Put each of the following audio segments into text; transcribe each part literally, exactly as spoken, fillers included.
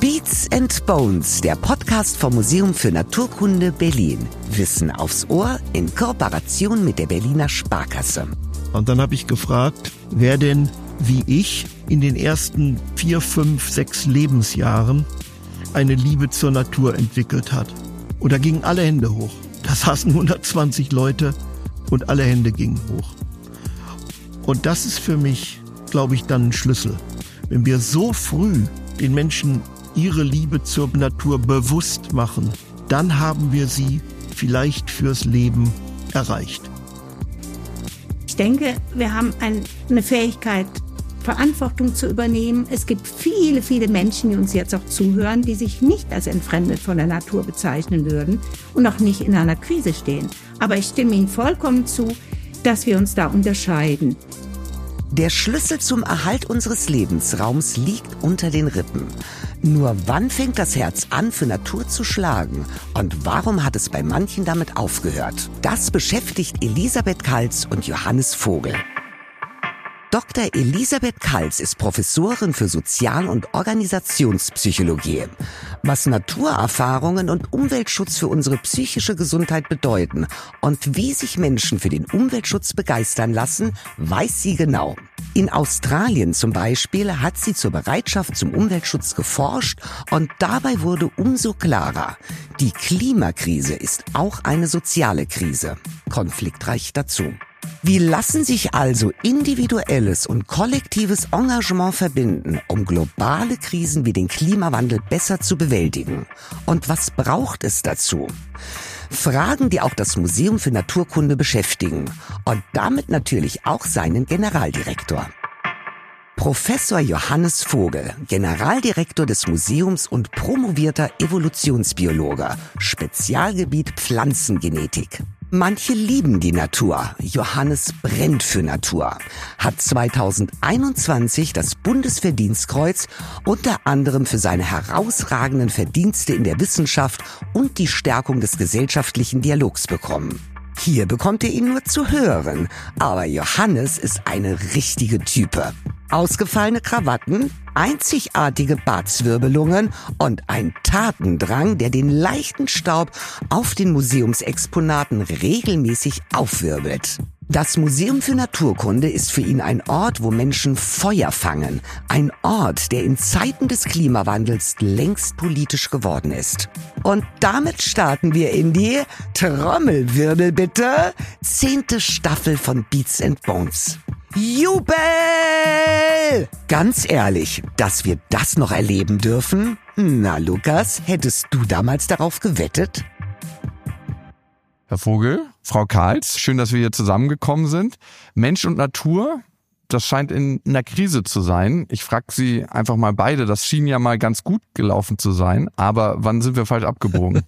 Beats and Bones, der Podcast vom Museum für Naturkunde Berlin. Wissen aufs Ohr in Kooperation mit der Berliner Sparkasse. Und dann habe ich gefragt, wer denn wie ich in den ersten vier, fünf, sechs Lebensjahren eine Liebe zur Natur entwickelt hat. Und da gingen alle Hände hoch. Da saßen hundertzwanzig Leute und alle Hände gingen hoch. Und das ist für mich, glaube ich, dann ein Schlüssel. Wenn wir so früh den Menschen ihre Liebe zur Natur bewusst machen, dann haben wir sie vielleicht fürs Leben erreicht. Ich denke, wir haben ein, eine Fähigkeit, Verantwortung zu übernehmen. Es gibt viele, viele Menschen, die uns jetzt auch zuhören, die sich nicht als entfremdet von der Natur bezeichnen würden und auch nicht in einer Krise stehen. Aber ich stimme Ihnen vollkommen zu, dass wir uns da unterscheiden. Der Schlüssel zum Erhalt unseres Lebensraums liegt unter den Rippen. Nur wann fängt das Herz an, für Natur zu schlagen? Und warum hat es bei manchen damit aufgehört? Das beschäftigt Elisabeth Kalz und Johannes Vogel. Doktor Elisabeth Kalz ist Professorin für Sozial- und Organisationspsychologie. Was Naturerfahrungen und Umweltschutz für unsere psychische Gesundheit bedeuten und wie sich Menschen für den Umweltschutz begeistern lassen, weiß sie genau. In Australien zum Beispiel hat sie zur Bereitschaft zum Umweltschutz geforscht und dabei wurde umso klarer, die Klimakrise ist auch eine soziale Krise, konfliktreich dazu. Wie lassen sich also individuelles und kollektives Engagement verbinden, um globale Krisen wie den Klimawandel besser zu bewältigen? Und was braucht es dazu? Fragen, die auch das Museum für Naturkunde beschäftigen und damit natürlich auch seinen Generaldirektor. Professor Johannes Vogel, Generaldirektor des Museums und promovierter Evolutionsbiologe, Spezialgebiet Pflanzengenetik. Manche lieben die Natur. Johannes brennt für Natur. Hat zweitausendeinundzwanzig das Bundesverdienstkreuz unter anderem für seine herausragenden Verdienste in der Wissenschaft und die Stärkung des gesellschaftlichen Dialogs bekommen. Hier bekommt ihr ihn nur zu hören. Aber Johannes ist eine richtige Type. Ausgefallene Krawatten, einzigartige Bartzwirbelungen und ein Tatendrang, der den leichten Staub auf den Museumsexponaten regelmäßig aufwirbelt. Das Museum für Naturkunde ist für ihn ein Ort, wo Menschen Feuer fangen. Ein Ort, der in Zeiten des Klimawandels längst politisch geworden ist. Und damit starten wir in die Trommelwirbel bitte, zehnte Staffel von Beats and Bones. Jubel! Ganz ehrlich, dass wir das noch erleben dürfen? Na, Lukas, hättest du damals darauf gewettet? Herr Vogel, Frau Kalz, schön, dass wir hier zusammengekommen sind. Mensch und Natur, das scheint in einer Krise zu sein. Ich frage Sie einfach mal beide, das schien ja mal ganz gut gelaufen zu sein, aber wann sind wir falsch abgebogen?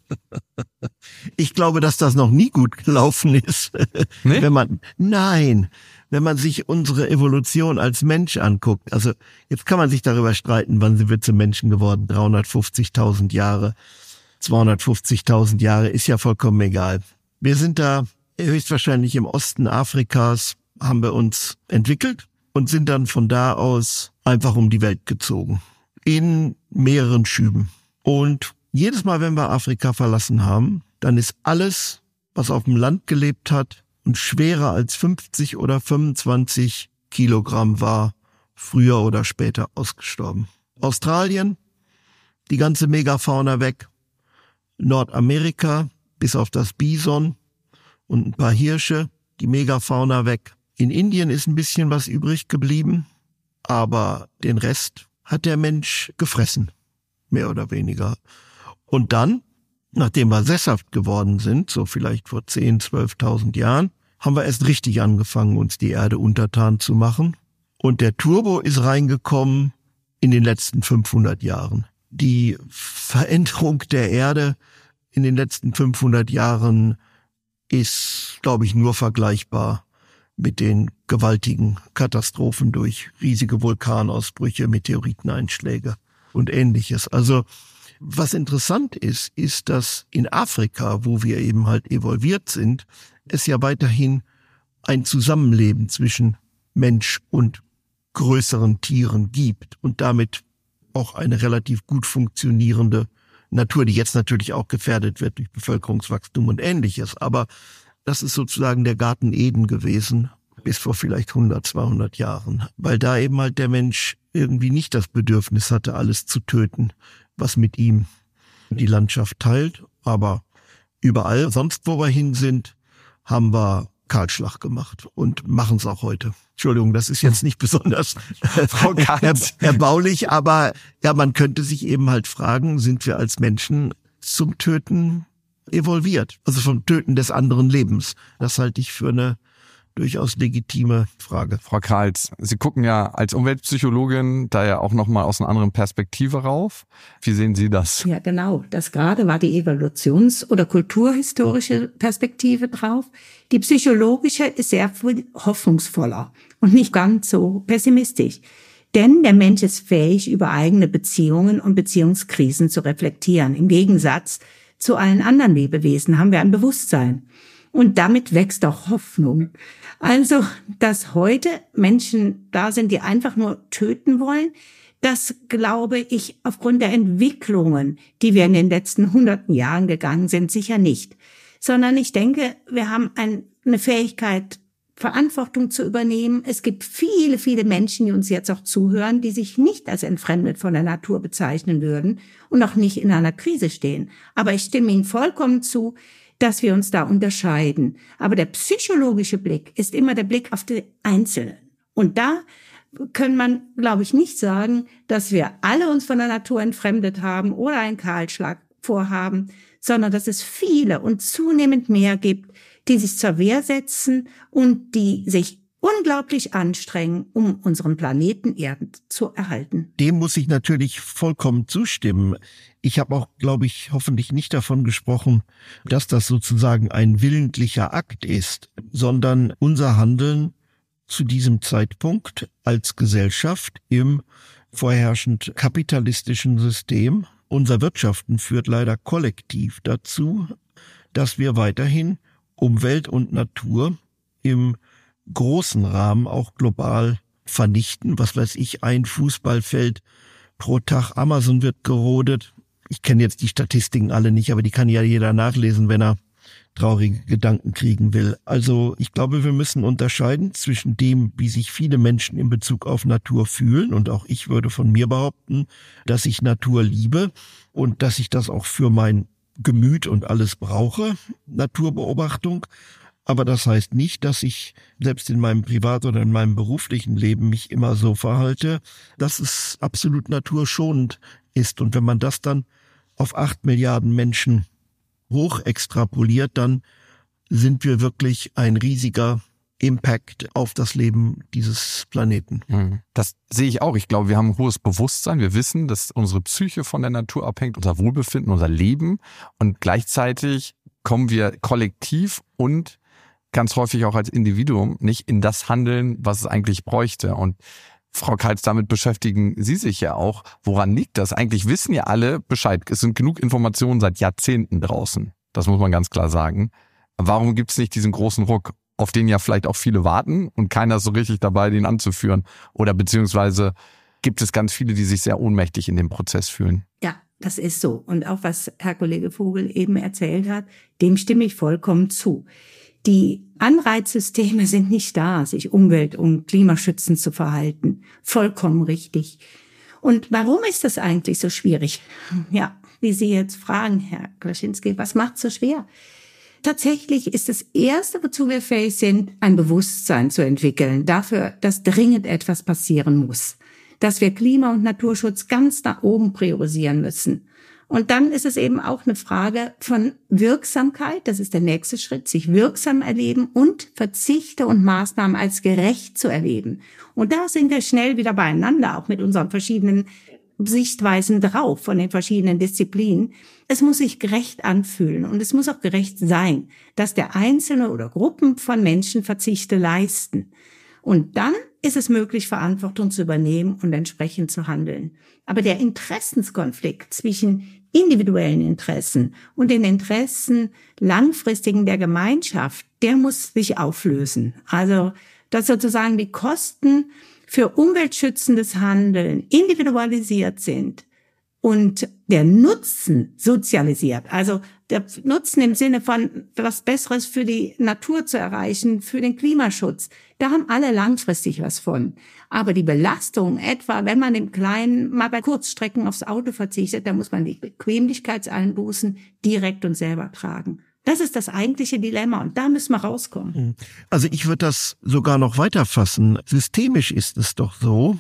Ich glaube, dass das noch nie gut gelaufen ist. Nee? Wenn man, nein, wenn man sich unsere Evolution als Mensch anguckt, also jetzt kann man sich darüber streiten, wann sind wir zum Menschen geworden, dreihundertfünfzigtausend Jahre, zweihundertfünfzigtausend Jahre, ist ja vollkommen egal. Wir sind da höchstwahrscheinlich im Osten Afrikas, haben wir uns entwickelt und sind dann von da aus einfach um die Welt gezogen. In mehreren Schüben. Und jedes Mal, wenn wir Afrika verlassen haben, dann ist alles, was auf dem Land gelebt hat und schwerer als fünfzig oder fünfundzwanzig Kilogramm war, früher oder später ausgestorben. Australien, die ganze Megafauna weg. Nordamerika, bis auf das Bison und ein paar Hirsche, die Megafauna weg. In Indien ist ein bisschen was übrig geblieben, aber den Rest hat der Mensch gefressen, mehr oder weniger. Und dann, nachdem wir sesshaft geworden sind, so vielleicht vor zehntausend, zwölftausend Jahren, haben wir erst richtig angefangen, uns die Erde untertan zu machen. Und der Turbo ist reingekommen in den letzten fünfhundert Jahren. Die Veränderung der Erde in den letzten fünfhundert Jahren ist, glaube ich, nur vergleichbar mit den gewaltigen Katastrophen durch riesige Vulkanausbrüche, Meteoriteneinschläge und Ähnliches. Also was interessant ist, ist, dass in Afrika, wo wir eben halt evolviert sind, es ja weiterhin ein Zusammenleben zwischen Mensch und größeren Tieren gibt und damit auch eine relativ gut funktionierende Natur, die jetzt natürlich auch gefährdet wird durch Bevölkerungswachstum und Ähnliches. Aber das ist sozusagen der Garten Eden gewesen, bis vor vielleicht hundert, zweihundert Jahren. Weil da eben halt der Mensch irgendwie nicht das Bedürfnis hatte, alles zu töten, was mit ihm die Landschaft teilt. Aber überall, sonst wo wir hin sind, haben wir Kahlschlag gemacht und machen es auch heute. Entschuldigung, das ist jetzt nicht besonders Frau Kahl's. erbaulich, aber ja, man könnte sich eben halt fragen, sind wir als Menschen zum Töten evolviert? Also vom Töten des anderen Lebens. Das halte ich für eine durchaus legitime Frage. Frau Kahl's, Sie gucken ja als Umweltpsychologin da ja auch nochmal aus einer anderen Perspektive rauf. Wie sehen Sie das? Ja, genau. Das gerade war die evolutions- oder kulturhistorische Perspektive drauf. Die psychologische ist sehr viel hoffnungsvoller und nicht ganz so pessimistisch. Denn der Mensch ist fähig, über eigene Beziehungen und Beziehungskrisen zu reflektieren. Im Gegensatz zu allen anderen Lebewesen haben wir ein Bewusstsein. Und damit wächst auch Hoffnung. Also, dass heute Menschen da sind, die einfach nur töten wollen, das glaube ich aufgrund der Entwicklungen, die wir in den letzten hunderten Jahren gegangen sind, sicher nicht. Sondern ich denke, wir haben ein, eine Fähigkeit, Verantwortung zu übernehmen. Es gibt viele, viele Menschen, die uns jetzt auch zuhören, die sich nicht als entfremdet von der Natur bezeichnen würden und auch nicht in einer Krise stehen. Aber ich stimme Ihnen vollkommen zu, dass wir uns da unterscheiden. Aber der psychologische Blick ist immer der Blick auf die Einzelnen. Und da kann man, glaube ich, nicht sagen, dass wir alle uns von der Natur entfremdet haben oder einen Kahlschlag vorhaben, sondern dass es viele und zunehmend mehr gibt, die sich zur Wehr setzen und die sich unglaublich anstrengen, um unseren Planeten Erde zu erhalten. Dem muss ich natürlich vollkommen zustimmen. Ich habe auch, glaube ich, hoffentlich nicht davon gesprochen, dass das sozusagen ein willentlicher Akt ist, sondern unser Handeln zu diesem Zeitpunkt als Gesellschaft im vorherrschend kapitalistischen System. Unser Wirtschaften führt leider kollektiv dazu, dass wir weiterhin Umwelt und Natur im großen Rahmen auch global vernichten. Was weiß ich, ein Fußballfeld pro Tag. Amazon wird gerodet. Ich kenne jetzt die Statistiken alle nicht, aber die kann ja jeder nachlesen, wenn er traurige Gedanken kriegen will. Also ich glaube, wir müssen unterscheiden zwischen dem, wie sich viele Menschen in Bezug auf Natur fühlen. Und auch ich würde von mir behaupten, dass ich Natur liebe und dass ich das auch für mein Gemüt und alles brauche, Naturbeobachtung. Aber das heißt nicht, dass ich selbst in meinem Privat- oder in meinem beruflichen Leben mich immer so verhalte, dass es absolut naturschonend ist. Und wenn man das dann auf acht Milliarden Menschen hoch extrapoliert, dann sind wir wirklich ein riesiger Impact auf das Leben dieses Planeten. Das sehe ich auch. Ich glaube, wir haben ein hohes Bewusstsein. Wir wissen, dass unsere Psyche von der Natur abhängt, unser Wohlbefinden, unser Leben. Und gleichzeitig kommen wir kollektiv und ganz häufig auch als Individuum nicht in das Handeln, was es eigentlich bräuchte. Und Frau Kahl's, damit beschäftigen Sie sich ja auch. Woran liegt das? Eigentlich wissen ja alle Bescheid. Es sind genug Informationen seit Jahrzehnten draußen. Das muss man ganz klar sagen. Warum gibt es nicht diesen großen Ruck, auf den ja vielleicht auch viele warten und keiner ist so richtig dabei, den anzuführen? Oder beziehungsweise gibt es ganz viele, die sich sehr ohnmächtig in dem Prozess fühlen? Ja, das ist so. Und auch was Herr Kollege Vogel eben erzählt hat, dem stimme ich vollkommen zu. Die Anreizsysteme sind nicht da, sich umwelt- und klimaschützend zu verhalten. Vollkommen richtig. Und warum ist das eigentlich so schwierig? Ja, wie Sie jetzt fragen, Herr Klaschinski, was macht so schwer? Tatsächlich ist das Erste, wozu wir fähig sind, ein Bewusstsein zu entwickeln dafür, dass dringend etwas passieren muss. Dass wir Klima- und Naturschutz ganz nach oben priorisieren müssen. Und dann ist es eben auch eine Frage von Wirksamkeit. Das ist der nächste Schritt, sich wirksam erleben und Verzichte und Maßnahmen als gerecht zu erleben. Und da sind wir schnell wieder beieinander, auch mit unseren verschiedenen Sichtweisen drauf von den verschiedenen Disziplinen. Es muss sich gerecht anfühlen und es muss auch gerecht sein, dass der Einzelne oder Gruppen von Menschen Verzichte leisten. Und dann ist es möglich, Verantwortung zu übernehmen und entsprechend zu handeln. Aber der Interessenskonflikt zwischen individuellen Interessen und den Interessen langfristigen der Gemeinschaft, der muss sich auflösen. Also dass sozusagen die Kosten für umweltschützendes Handeln individualisiert sind und der Nutzen sozialisiert. Also der Nutzen im Sinne von was Besseres für die Natur zu erreichen, für den Klimaschutz. Da haben alle langfristig was von. Aber die Belastung, etwa wenn man im Kleinen mal bei Kurzstrecken aufs Auto verzichtet, da muss man die Bequemlichkeitseinbußen direkt und selber tragen. Das ist das eigentliche Dilemma und da müssen wir rauskommen. Also ich würde das sogar noch weiter fassen. Systemisch ist es doch so,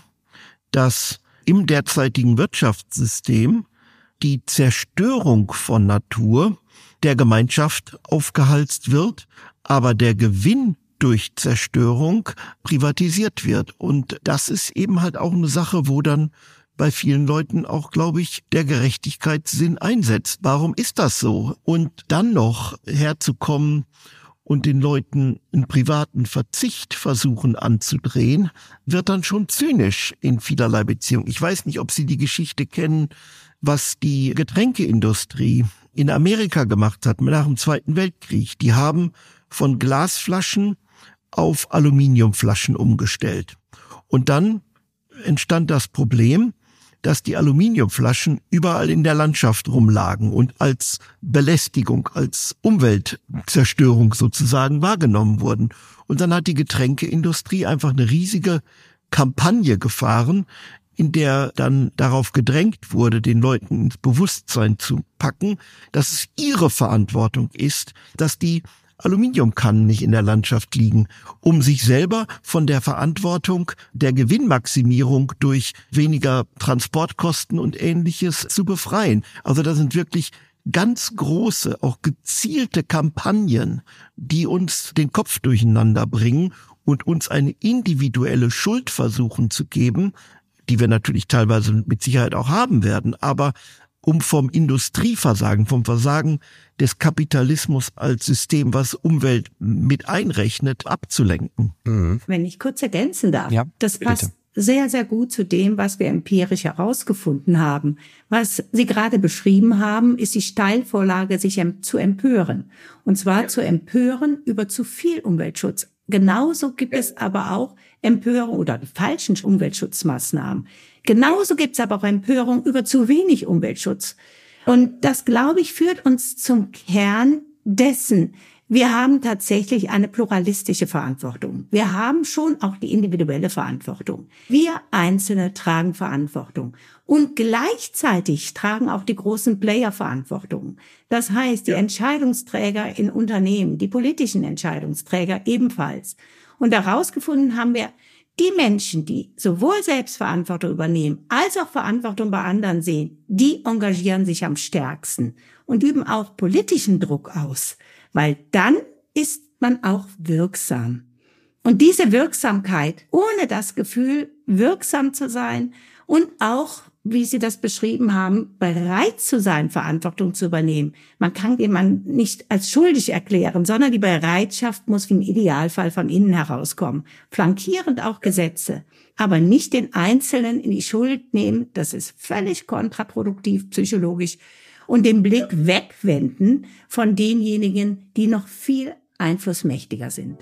dass im derzeitigen Wirtschaftssystem die Zerstörung von Natur der Gemeinschaft aufgehalst wird, aber der Gewinn durch Zerstörung privatisiert wird. Und das ist eben halt auch eine Sache, wo dann bei vielen Leuten auch, glaube ich, der Gerechtigkeitssinn einsetzt. Warum ist das so? Und dann noch herzukommen und den Leuten einen privaten Verzicht versuchen anzudrehen, wird dann schon zynisch in vielerlei Beziehungen. Ich weiß nicht, ob Sie die Geschichte kennen, was die Getränkeindustrie in Amerika gemacht hat nach dem Zweiten Weltkrieg. Die haben von Glasflaschen auf Aluminiumflaschen umgestellt. Und dann entstand das Problem, dass die Aluminiumflaschen überall in der Landschaft rumlagen und als Belästigung, als Umweltzerstörung sozusagen wahrgenommen wurden. Und dann hat die Getränkeindustrie einfach eine riesige Kampagne gefahren, in der dann darauf gedrängt wurde, den Leuten ins Bewusstsein zu packen, dass es ihre Verantwortung ist, dass die Aluminiumkannen nicht in der Landschaft liegen, um sich selber von der Verantwortung der Gewinnmaximierung durch weniger Transportkosten und Ähnliches zu befreien. Also da sind wirklich ganz große, auch gezielte Kampagnen, die uns den Kopf durcheinander bringen und uns eine individuelle Schuld versuchen zu geben, die wir natürlich teilweise mit Sicherheit auch haben werden, aber um vom Industrieversagen, vom Versagen des Kapitalismus als System, was Umwelt mit einrechnet, abzulenken. Mhm. Wenn ich kurz ergänzen darf, ja, das passt bitte. Sehr, sehr gut zu dem, was wir empirisch herausgefunden haben. Was Sie gerade beschrieben haben, ist die Steilvorlage, sich zu empören. Und zwar ja. zu empören über zu viel Umweltschutz. Genauso gibt es aber auch Empörung oder falschen Umweltschutzmaßnahmen. Genauso gibt es aber auch Empörung über zu wenig Umweltschutz. Und das, glaube ich, führt uns zum Kern dessen. Wir haben tatsächlich eine pluralistische Verantwortung. Wir haben schon auch die individuelle Verantwortung. Wir Einzelne tragen Verantwortung. Und gleichzeitig tragen auch die großen Player Verantwortung. Das heißt, die ja. Entscheidungsträger in Unternehmen, die politischen Entscheidungsträger ebenfalls. Und herausgefunden haben wir, die Menschen, die sowohl Selbstverantwortung übernehmen, als auch Verantwortung bei anderen sehen, die engagieren sich am stärksten und üben auch politischen Druck aus. Weil dann ist man auch wirksam. Und diese Wirksamkeit, ohne das Gefühl, wirksam zu sein und auch, wie Sie das beschrieben haben, bereit zu sein, Verantwortung zu übernehmen. Man kann jemanden nicht als schuldig erklären, sondern die Bereitschaft muss im Idealfall von innen herauskommen. Flankierend auch Gesetze, aber nicht den Einzelnen in die Schuld nehmen. Das ist völlig kontraproduktiv psychologisch. Und den Blick wegwenden von denjenigen, die noch viel einflussmächtiger sind.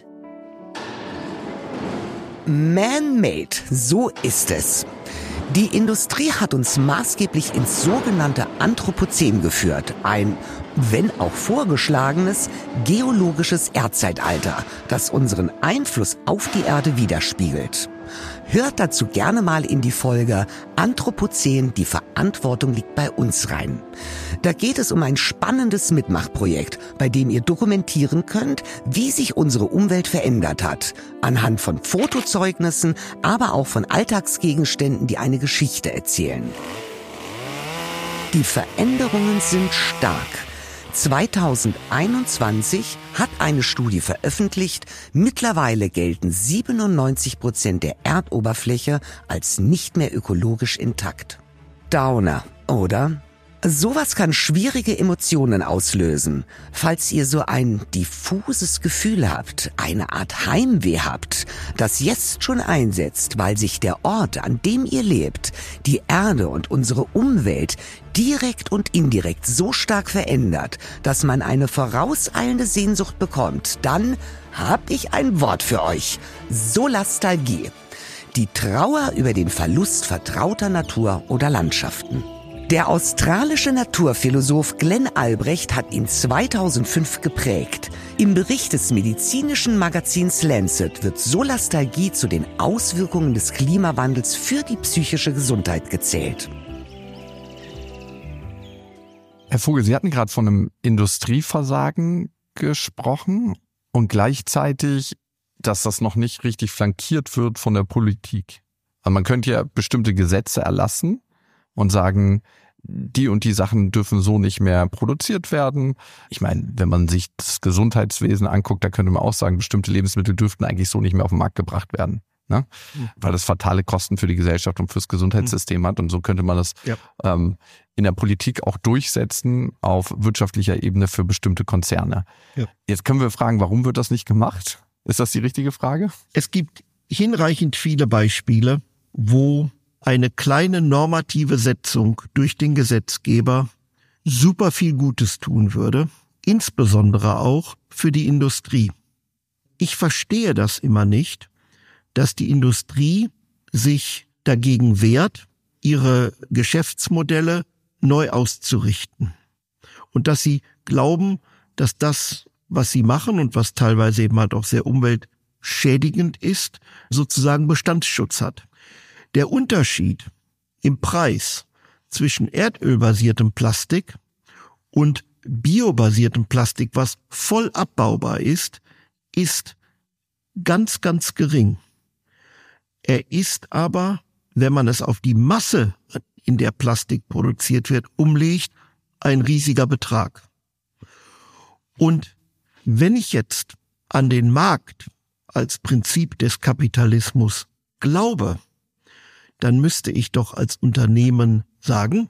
Man-made, so ist es. Die Industrie hat uns maßgeblich ins sogenannte Anthropozän geführt, ein, wenn auch vorgeschlagenes, geologisches Erdzeitalter, das unseren Einfluss auf die Erde widerspiegelt. Hört dazu gerne mal in die Folge Anthropozän, die Verantwortung liegt bei uns rein. Da geht es um ein spannendes Mitmachprojekt, bei dem ihr dokumentieren könnt, wie sich unsere Umwelt verändert hat. Anhand von Fotozeugnissen, aber auch von Alltagsgegenständen, die eine Geschichte erzählen. Die Veränderungen sind stark. zweitausendeinundzwanzig hat eine Studie veröffentlicht, mittlerweile gelten siebenundneunzig Prozent der Erdoberfläche als nicht mehr ökologisch intakt. Downer, oder? Sowas kann schwierige Emotionen auslösen. Falls ihr so ein diffuses Gefühl habt, eine Art Heimweh habt, das jetzt schon einsetzt, weil sich der Ort, an dem ihr lebt, die Erde und unsere Umwelt direkt und indirekt so stark verändert, dass man eine vorauseilende Sehnsucht bekommt, dann hab ich ein Wort für euch. Solastalgie. Die Trauer über den Verlust vertrauter Natur oder Landschaften. Der australische Naturphilosoph Glenn Albrecht hat ihn zweitausendfünf geprägt. Im Bericht des medizinischen Magazins Lancet wird Solastalgie zu den Auswirkungen des Klimawandels für die psychische Gesundheit gezählt. Herr Vogel, Sie hatten gerade von einem Industrieversagen gesprochen und gleichzeitig, dass das noch nicht richtig flankiert wird von der Politik. Also man könnte ja bestimmte Gesetze erlassen und sagen, die und die Sachen dürfen so nicht mehr produziert werden. Ich meine, wenn man sich das Gesundheitswesen anguckt, da könnte man auch sagen, bestimmte Lebensmittel dürften eigentlich so nicht mehr auf den Markt gebracht werden, ne? Mhm. Weil das fatale Kosten für die Gesellschaft und fürs Gesundheitssystem mhm. hat. Und so könnte man das ja. ähm, in der Politik auch durchsetzen auf wirtschaftlicher Ebene für bestimmte Konzerne. Ja. Jetzt können wir fragen, warum wird das nicht gemacht? Ist das die richtige Frage? Es gibt hinreichend viele Beispiele, wo eine kleine normative Setzung durch den Gesetzgeber super viel Gutes tun würde, insbesondere auch für die Industrie. Ich verstehe das immer nicht, dass die Industrie sich dagegen wehrt, ihre Geschäftsmodelle neu auszurichten. Und dass sie glauben, dass das, was sie machen und was teilweise eben halt auch sehr umweltschädigend ist, sozusagen Bestandsschutz hat. Der Unterschied im Preis zwischen erdölbasiertem Plastik und biobasiertem Plastik, was voll abbaubar ist, ist ganz, ganz gering. Er ist aber, wenn man es auf die Masse, in der Plastik produziert wird, umlegt, ein riesiger Betrag. Und wenn ich jetzt an den Markt als Prinzip des Kapitalismus glaube, dann müsste ich doch als Unternehmen sagen,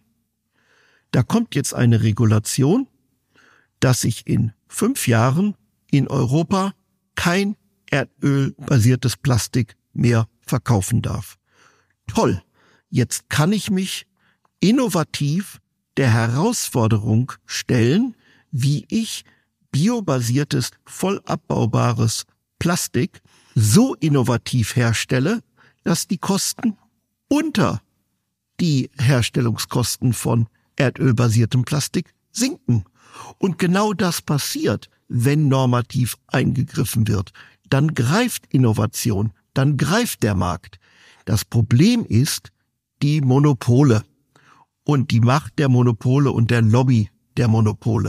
da kommt jetzt eine Regulation, dass ich in fünf Jahren in Europa kein erdölbasiertes Plastik mehr verkaufen darf. Toll, jetzt kann ich mich innovativ der Herausforderung stellen, wie ich biobasiertes, voll abbaubares Plastik so innovativ herstelle, dass die Kosten unter die Herstellungskosten von erdölbasiertem Plastik sinken. Und genau das passiert, wenn normativ eingegriffen wird. Dann greift Innovation, dann greift der Markt. Das Problem ist die Monopole und die Macht der Monopole und der Lobby der Monopole.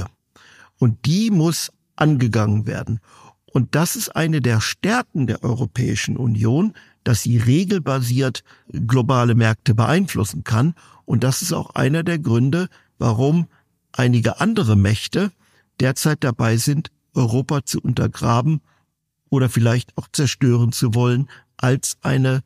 Und die muss angegangen werden. Und das ist eine der Stärken der Europäischen Union, dass sie regelbasiert globale Märkte beeinflussen kann. Und das ist auch einer der Gründe, warum einige andere Mächte derzeit dabei sind, Europa zu untergraben oder vielleicht auch zerstören zu wollen als eine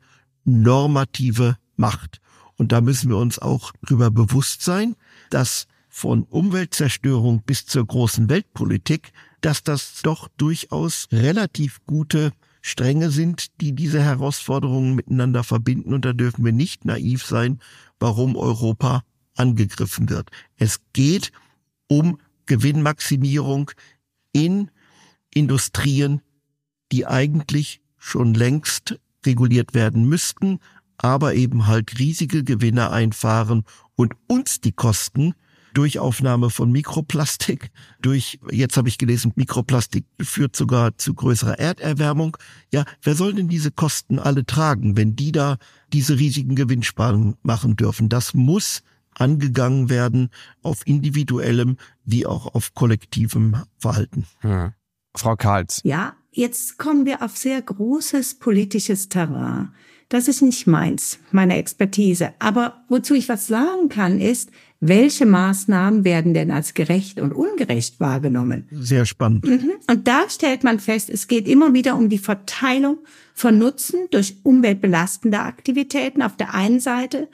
normative Macht. Und da müssen wir uns auch darüber bewusst sein, dass von Umweltzerstörung bis zur großen Weltpolitik, dass das doch durchaus relativ gute Stränge sind, die diese Herausforderungen miteinander verbinden. Und da dürfen wir nicht naiv sein, warum Europa angegriffen wird. Es geht um Gewinnmaximierung in Industrien, die eigentlich schon längst reguliert werden müssten, aber eben halt riesige Gewinne einfahren und uns die Kosten durch Aufnahme von Mikroplastik, durch, jetzt habe ich gelesen, Mikroplastik führt sogar zu größerer Erderwärmung. Ja, wer soll denn diese Kosten alle tragen, wenn die da diese riesigen Gewinnsparungen machen dürfen? Das muss angegangen werden auf individuellem wie auch auf kollektivem Verhalten. Hm. Frau Karls. Ja, jetzt kommen wir auf sehr großes politisches Terrain. Das ist nicht meins, meine Expertise. Aber wozu ich was sagen kann, ist, welche Maßnahmen werden denn als gerecht und ungerecht wahrgenommen? Sehr spannend. Mhm. Und da stellt man fest, es geht immer wieder um die Verteilung von Nutzen durch umweltbelastende Aktivitäten auf der einen Seite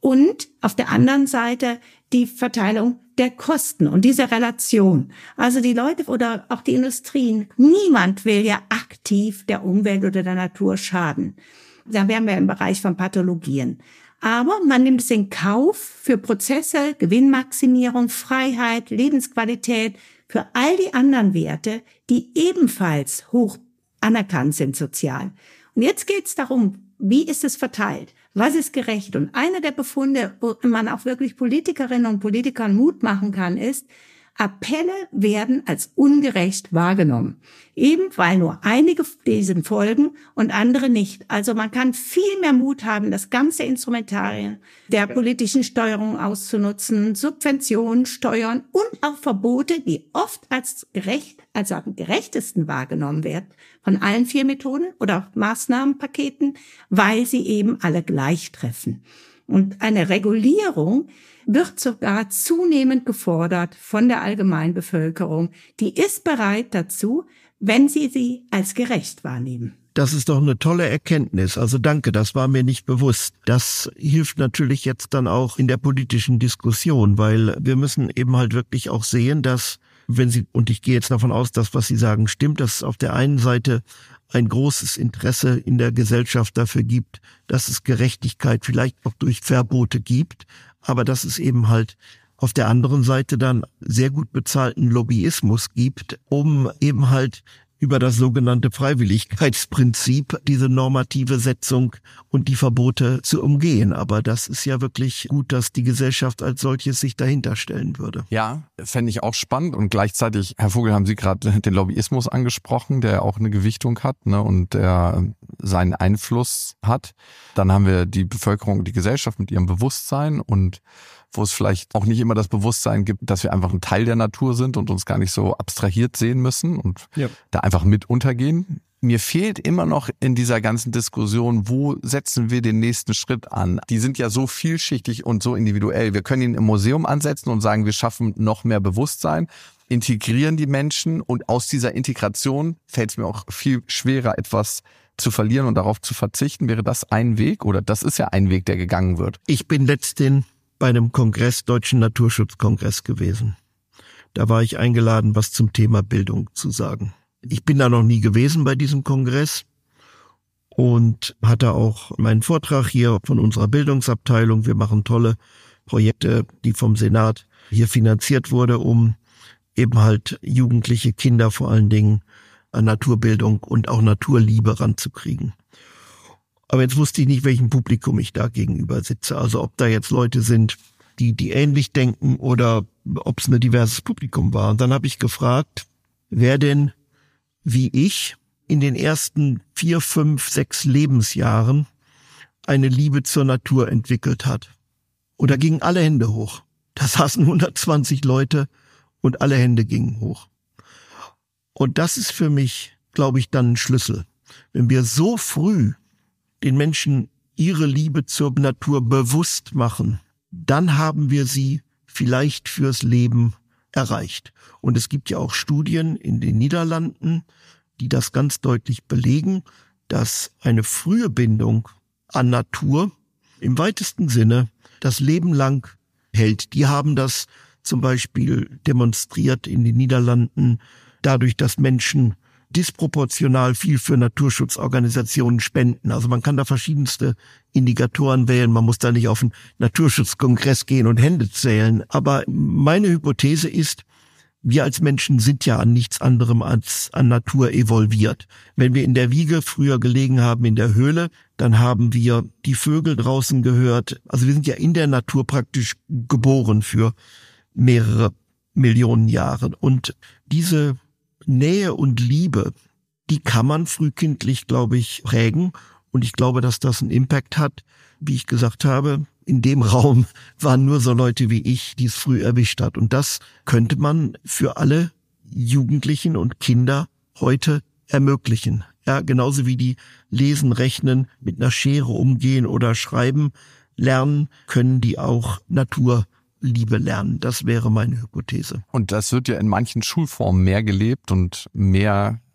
Und auf der anderen Seite die Verteilung der Kosten und diese Relation. Also die Leute oder auch die Industrien, niemand will ja aktiv der Umwelt oder der Natur schaden. Da wären wir im Bereich von Pathologien. Aber man nimmt es in Kauf für Prozesse, Gewinnmaximierung, Freiheit, Lebensqualität, für all die anderen Werte, die ebenfalls hoch anerkannt sind sozial. Und jetzt geht es darum, wie ist es verteilt? Was ist gerecht? Und einer der Befunde, wo man auch wirklich Politikerinnen und Politikern Mut machen kann, ist, Appelle werden als ungerecht wahrgenommen. Eben weil nur einige diesen folgen und andere nicht. Also man kann viel mehr Mut haben, das ganze Instrumentarien der politischen Steuerung auszunutzen, Subventionen, Steuern und auch Verbote, die oft als gerecht, also am gerechtesten wahrgenommen werden von allen vier Methoden oder Maßnahmenpaketen, weil sie eben alle gleich treffen. Und eine Regulierung wird sogar zunehmend gefordert von der Allgemeinbevölkerung. Die ist bereit dazu, wenn sie sie als gerecht wahrnehmen. Das ist doch eine tolle Erkenntnis. Also danke, das war mir nicht bewusst. Das hilft natürlich jetzt dann auch in der politischen Diskussion, weil wir müssen eben halt wirklich auch sehen, dass, wenn Sie, und ich gehe jetzt davon aus, dass was Sie sagen stimmt, dass es auf der einen Seite ein großes Interesse in der Gesellschaft dafür gibt, dass es Gerechtigkeit vielleicht auch durch Verbote gibt, aber dass es eben halt auf der anderen Seite dann sehr gut bezahlten Lobbyismus gibt, um eben halt über das sogenannte Freiwilligkeitsprinzip diese normative Setzung und die Verbote zu umgehen. Aber das ist ja wirklich gut, dass die Gesellschaft als solches sich dahinter stellen würde. Ja, fände ich auch spannend. Und gleichzeitig, Herr Vogel, haben Sie gerade den Lobbyismus angesprochen, der auch eine Gewichtung hat, ne, und der seinen Einfluss hat. Dann haben wir die Bevölkerung, die Gesellschaft mit ihrem Bewusstsein und wo es vielleicht auch nicht immer das Bewusstsein gibt, dass wir einfach ein Teil der Natur sind und uns gar nicht so abstrahiert sehen müssen und ja. da einfach mit untergehen. Mir fehlt immer noch in dieser ganzen Diskussion, wo setzen wir den nächsten Schritt an? Die sind ja so vielschichtig und so individuell. Wir können ihn im Museum ansetzen und sagen, wir schaffen noch mehr Bewusstsein, integrieren die Menschen und aus dieser Integration fällt es mir auch viel schwerer, etwas zu verlieren und darauf zu verzichten. Wäre das ein Weg oder das ist ja ein Weg, der gegangen wird? Ich bin letzthin bei einem Kongress, Deutschen Naturschutzkongress gewesen. Da war ich eingeladen, was zum Thema Bildung zu sagen. Ich bin da noch nie gewesen bei diesem Kongress und hatte auch meinen Vortrag hier von unserer Bildungsabteilung. Wir machen tolle Projekte, die vom Senat hier finanziert wurde, um eben halt jugendliche Kinder vor allen Dingen an Naturbildung und auch Naturliebe ranzukriegen. Aber jetzt wusste ich nicht, welchem Publikum ich da gegenüber sitze. Also ob da jetzt Leute sind, die die ähnlich denken oder ob es ein diverses Publikum war. Und dann habe ich gefragt, wer denn wie ich in den ersten vier, fünf, sechs Lebensjahren eine Liebe zur Natur entwickelt hat. Und da gingen alle Hände hoch. Da saßen hundertzwanzig Leute und alle Hände gingen hoch. Und das ist für mich, glaube ich, dann ein Schlüssel. Wenn wir so früh den Menschen ihre Liebe zur Natur bewusst machen, dann haben wir sie vielleicht fürs Leben erreicht. Und es gibt ja auch Studien in den Niederlanden, die das ganz deutlich belegen, dass eine frühe Bindung an Natur im weitesten Sinne das Leben lang hält. Die haben das zum Beispiel demonstriert in den Niederlanden, dadurch, dass Menschen disproportional viel für Naturschutzorganisationen spenden. Also man kann da verschiedenste Indikatoren wählen. Man muss da nicht auf einen Naturschutzkongress gehen und Hände zählen. Aber meine Hypothese ist, wir als Menschen sind ja an nichts anderem als an Natur evolviert. Wenn wir in der Wiege früher gelegen haben in der Höhle, dann haben wir die Vögel draußen gehört. Also wir sind ja in der Natur praktisch geboren für mehrere Millionen Jahre. Und diese Nähe und Liebe, die kann man frühkindlich, glaube ich, prägen. Und ich glaube, dass das einen Impact hat. Wie ich gesagt habe, in dem Raum waren nur so Leute wie ich, die es früh erwischt hat. Und das könnte man für alle Jugendlichen und Kinder heute ermöglichen. Ja, genauso wie die lesen, rechnen, mit einer Schere umgehen oder schreiben lernen, können die auch Natur Liebe lernen. Das wäre meine Hypothese. Und das wird ja in manchen Schulformen mehr gelebt und mehr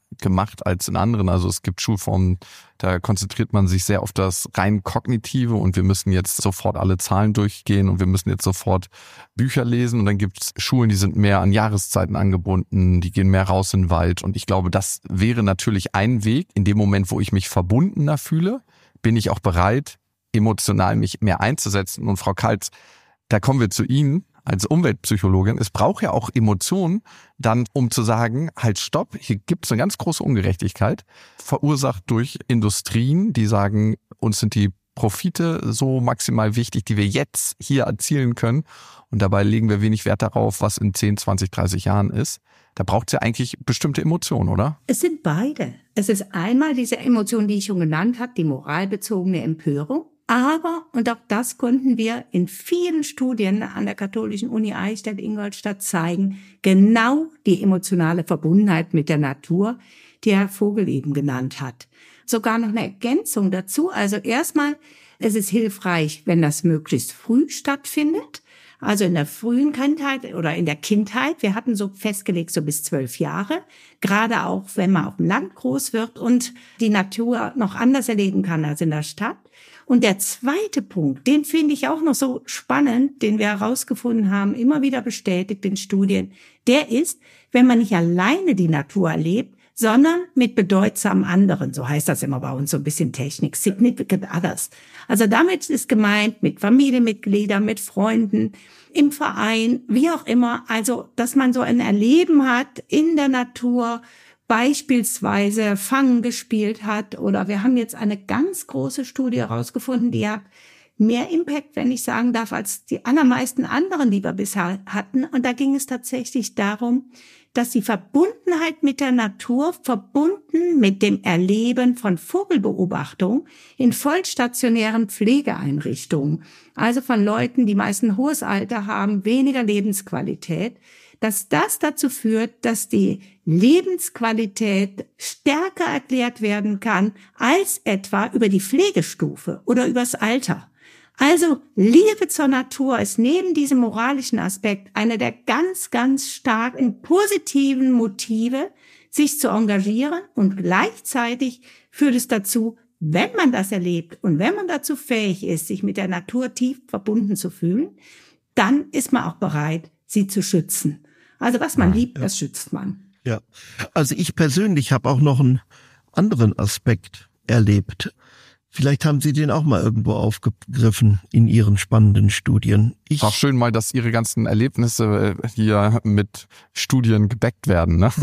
gemacht als in anderen. Also es gibt Schulformen, da konzentriert man sich sehr auf das rein Kognitive und wir müssen jetzt sofort alle Zahlen durchgehen und wir müssen jetzt sofort Bücher lesen. Und dann gibt es Schulen, die sind mehr an Jahreszeiten angebunden, die gehen mehr raus in den Wald. Und ich glaube, das wäre natürlich ein Weg. In dem Moment, wo ich mich verbundener fühle, bin ich auch bereit, emotional mich mehr einzusetzen. Und Frau Kaltz, da kommen wir zu Ihnen als Umweltpsychologin. Es braucht ja auch Emotionen, dann um zu sagen, halt stopp, hier gibt es eine ganz große Ungerechtigkeit, verursacht durch Industrien, die sagen, uns sind die Profite so maximal wichtig, die wir jetzt hier erzielen können. Und dabei legen wir wenig Wert darauf, was in zehn, zwanzig, dreißig Jahren ist. Da braucht es ja eigentlich bestimmte Emotionen, oder? Es sind beide. Es ist einmal diese Emotion, die ich schon genannt habe, die moralbezogene Empörung. Aber, und auch das konnten wir in vielen Studien an der Katholischen Uni Eichstätt-Ingolstadt zeigen, genau die emotionale Verbundenheit mit der Natur, die Herr Vogel eben genannt hat. Sogar noch eine Ergänzung dazu. Also erstmal, es ist hilfreich, wenn das möglichst früh stattfindet. Also in der frühen Kindheit oder in der Kindheit. Wir hatten so festgelegt, so bis zwölf Jahre. Gerade auch, wenn man auf dem Land groß wird und die Natur noch anders erleben kann als in der Stadt. Und der zweite Punkt, den finde ich auch noch so spannend, den wir herausgefunden haben, immer wieder bestätigt in Studien, der ist, wenn man nicht alleine die Natur erlebt, sondern mit bedeutsamen anderen, so heißt das immer bei uns, so ein bisschen Technik, significant others. Also damit ist gemeint mit Familienmitgliedern, mit Freunden, im Verein, wie auch immer, also dass man so ein Erleben hat in der Natur, beispielsweise Fangen gespielt hat, oder wir haben jetzt eine ganz große Studie herausgefunden, die hat mehr Impact, wenn ich sagen darf, als die allermeisten anderen, die wir bisher hatten. Und da ging es tatsächlich darum, dass die Verbundenheit mit der Natur, verbunden mit dem Erleben von Vogelbeobachtung in vollstationären Pflegeeinrichtungen, also von Leuten, die meist ein hohes Alter haben, weniger Lebensqualität, dass das dazu führt, dass die Lebensqualität stärker erklärt werden kann als etwa über die Pflegestufe oder übers Alter. Also Liebe zur Natur ist neben diesem moralischen Aspekt einer der ganz, ganz starken positiven Motive, sich zu engagieren, und gleichzeitig führt es dazu, wenn man das erlebt und wenn man dazu fähig ist, sich mit der Natur tief verbunden zu fühlen, dann ist man auch bereit, sie zu schützen. Also was man liebt, ja. das schützt man. Ja, also ich persönlich habe auch noch einen anderen Aspekt erlebt. Vielleicht haben Sie den auch mal irgendwo aufgegriffen in Ihren spannenden Studien. Ich Auch schön mal, dass Ihre ganzen Erlebnisse hier mit Studien gebackt werden, ne?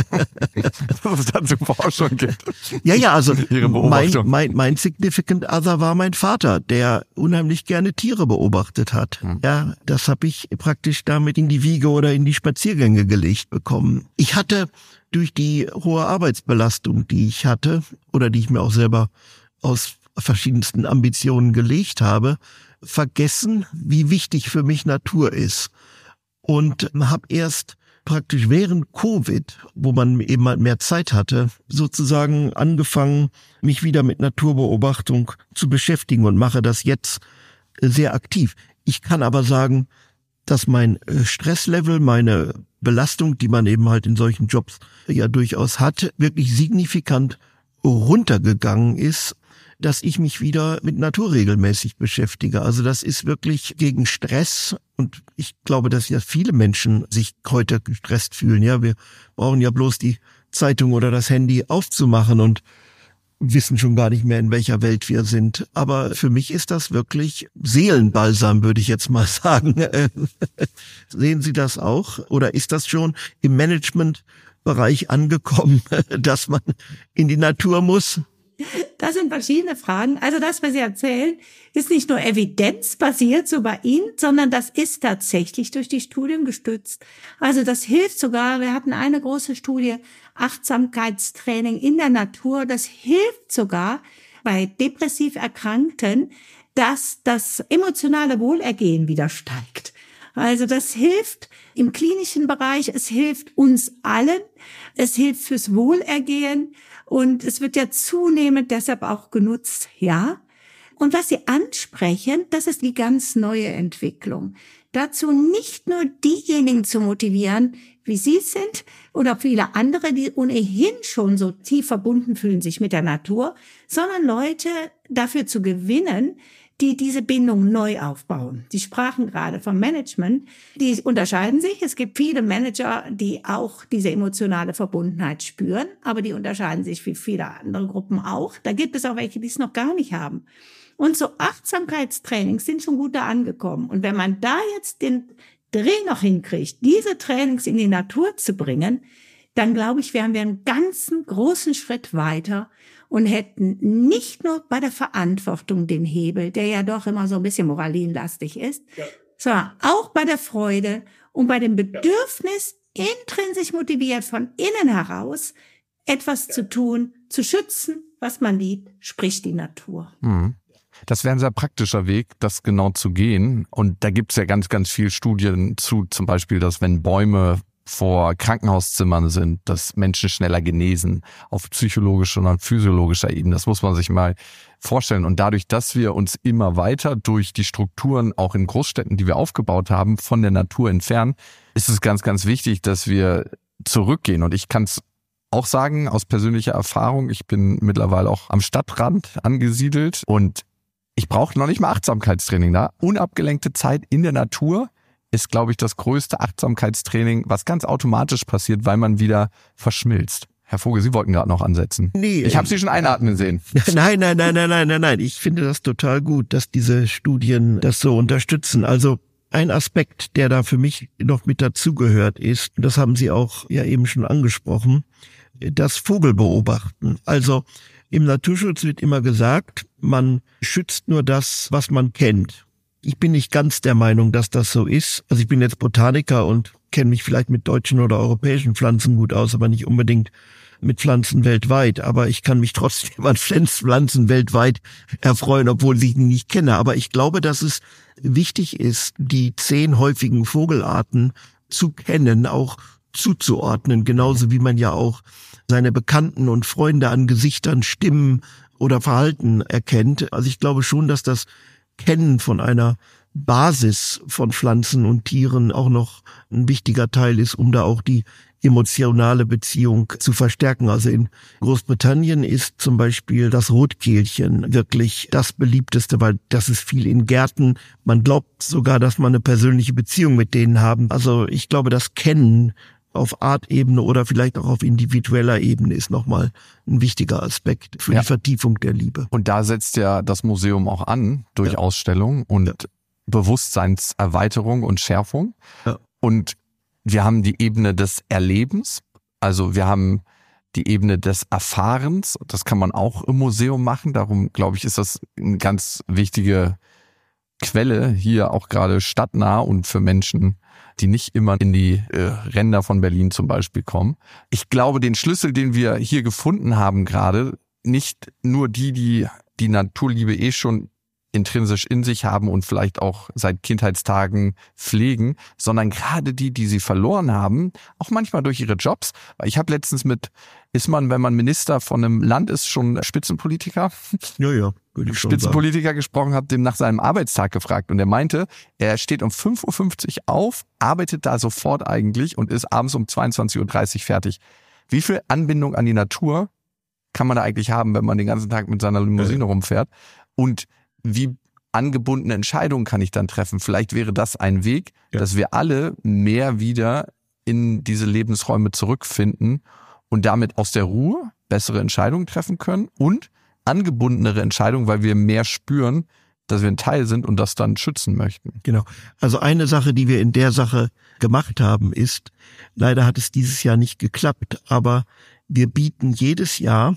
Dass es dazu Forschung gibt. Ja, ja, also Ihre mein, mein, mein Significant Other war mein Vater, der unheimlich gerne Tiere beobachtet hat. Hm. Ja, das habe ich praktisch damit in die Wiege oder in die Spaziergänge gelegt bekommen. Ich hatte durch die hohe Arbeitsbelastung, die ich hatte oder die ich mir auch selber aus verschiedensten Ambitionen gelegt habe, vergessen, wie wichtig für mich Natur ist. Und habe erst praktisch während Covid, wo man eben mal mehr Zeit hatte, sozusagen angefangen, mich wieder mit Naturbeobachtung zu beschäftigen und mache das jetzt sehr aktiv. Ich kann aber sagen, dass mein Stresslevel, meine Belastung, die man eben halt in solchen Jobs ja durchaus hat, wirklich signifikant runtergegangen ist, dass ich mich wieder mit Natur regelmäßig beschäftige. Also das ist wirklich gegen Stress, und ich glaube, dass ja viele Menschen sich heute gestresst fühlen. Ja, wir brauchen ja bloß die Zeitung oder das Handy aufzumachen und wissen schon gar nicht mehr, in welcher Welt wir sind. Aber für mich ist das wirklich Seelenbalsam, würde ich jetzt mal sagen. Sehen Sie das auch? Oder ist das schon im Managementbereich angekommen, dass man in die Natur muss? Das sind verschiedene Fragen. Also das, was Sie erzählen, ist nicht nur evidenzbasiert, so bei Ihnen, sondern das ist tatsächlich durch die Studien gestützt. Also das hilft sogar, wir hatten eine große Studie, Achtsamkeitstraining in der Natur, das hilft sogar bei depressiv Erkrankten, dass das emotionale Wohlergehen wieder steigt. Also das hilft im klinischen Bereich, es hilft uns allen, es hilft fürs Wohlergehen. Und es wird ja zunehmend deshalb auch genutzt, ja. Und was Sie ansprechen, das ist die ganz neue Entwicklung. Dazu nicht nur diejenigen zu motivieren, wie Sie sind oder viele andere, die ohnehin schon so tief verbunden fühlen sich mit der Natur, sondern Leute dafür zu gewinnen, die diese Bindung neu aufbauen. Sie sprachen gerade vom Management. Die unterscheiden sich. Es gibt viele Manager, die auch diese emotionale Verbundenheit spüren, aber die unterscheiden sich wie viele andere Gruppen auch. Da gibt es auch welche, die es noch gar nicht haben. Und so Achtsamkeitstrainings sind schon gut da angekommen. Und wenn man da jetzt den Dreh noch hinkriegt, diese Trainings in die Natur zu bringen, dann glaube ich, wären wir einen ganzen großen Schritt weiter und hätten nicht nur bei der Verantwortung den Hebel, der ja doch immer so ein bisschen moralinlastig ist, ja, sondern auch bei der Freude und bei dem Bedürfnis, intrinsisch motiviert von innen heraus, etwas ja. zu tun, zu schützen, was man liebt, sprich die Natur. Mhm. Das wäre ein sehr praktischer Weg, das genau zu gehen. Und da gibt es ja ganz, ganz viele Studien zu, zum Beispiel, dass wenn Bäume vor Krankenhauszimmern sind, dass Menschen schneller genesen auf psychologischer und physiologischer Ebene. Das muss man sich mal vorstellen. Und dadurch, dass wir uns immer weiter durch die Strukturen, auch in Großstädten, die wir aufgebaut haben, von der Natur entfernen, ist es ganz, ganz wichtig, dass wir zurückgehen. Und ich kann es auch sagen, aus persönlicher Erfahrung, ich bin mittlerweile auch am Stadtrand angesiedelt und ich brauche noch nicht mal Achtsamkeitstraining da. Unabgelenkte Zeit in der Natur ist, glaube ich, das größte Achtsamkeitstraining, was ganz automatisch passiert, weil man wieder verschmilzt. Herr Vogel, Sie wollten gerade noch ansetzen. Nee, ich habe Sie schon einatmen sehen. Nein, nein, nein, nein, nein, nein, nein. Ich finde das total gut, dass diese Studien das so unterstützen. Also ein Aspekt, der da für mich noch mit dazugehört ist, das haben Sie auch ja eben schon angesprochen, das Vogelbeobachten. Also im Naturschutz wird immer gesagt, man schützt nur das, was man kennt. Ich bin nicht ganz der Meinung, dass das so ist. Also ich bin jetzt Botaniker und kenne mich vielleicht mit deutschen oder europäischen Pflanzen gut aus, aber nicht unbedingt mit Pflanzen weltweit. Aber ich kann mich trotzdem an Pflanzen weltweit erfreuen, obwohl ich sie nicht kenne. Aber ich glaube, dass es wichtig ist, die zehn häufigen Vogelarten zu kennen, auch zuzuordnen, genauso wie man ja auch seine Bekannten und Freunde an Gesichtern, Stimmen oder Verhalten erkennt. Also ich glaube schon, dass das Kennen von einer Basis von Pflanzen und Tieren auch noch ein wichtiger Teil ist, um da auch die emotionale Beziehung zu verstärken. Also in Großbritannien ist zum Beispiel das Rotkehlchen wirklich das beliebteste, weil das ist viel in Gärten. Man glaubt sogar, dass man eine persönliche Beziehung mit denen haben. Also ich glaube, das Kennen auf Artebene oder vielleicht auch auf individueller Ebene ist nochmal ein wichtiger Aspekt für ja. die Vertiefung der Liebe. Und da setzt ja das Museum auch an durch ja. Ausstellung und ja. Bewusstseinserweiterung und Schärfung. Ja. Und wir haben die Ebene des Erlebens, also wir haben die Ebene des Erfahrens. Das kann man auch im Museum machen. Darum, glaube ich, ist das eine ganz wichtige Quelle, hier auch gerade stadtnah und für Menschen, die nicht immer in die äh, Ränder von Berlin zum Beispiel kommen. Ich glaube, den Schlüssel, den wir hier gefunden haben gerade, nicht nur die, die die Naturliebe eh schon intrinsisch in sich haben und vielleicht auch seit Kindheitstagen pflegen, sondern gerade die, die sie verloren haben, auch manchmal durch ihre Jobs. Ich habe letztens mit, ist man, wenn man Minister von einem Land ist, schon Spitzenpolitiker? Ja, ja. Würde ich schon Spitzenpolitiker sagen. gesprochen, habe dem nach seinem Arbeitstag gefragt und er meinte, er steht um fünf Uhr fünfzig auf, arbeitet da sofort eigentlich und ist abends um zweiundzwanzig Uhr dreißig fertig. Wie viel Anbindung an die Natur kann man da eigentlich haben, wenn man den ganzen Tag mit seiner Limousine ja. rumfährt? Und wie angebundene Entscheidungen kann ich dann treffen? Vielleicht wäre das ein Weg, ja. dass wir alle mehr wieder in diese Lebensräume zurückfinden und damit aus der Ruhe bessere Entscheidungen treffen können und angebundenere Entscheidungen, weil wir mehr spüren, dass wir ein Teil sind und das dann schützen möchten. Genau. Also eine Sache, die wir in der Sache gemacht haben, ist, leider hat es dieses Jahr nicht geklappt, aber wir bieten jedes Jahr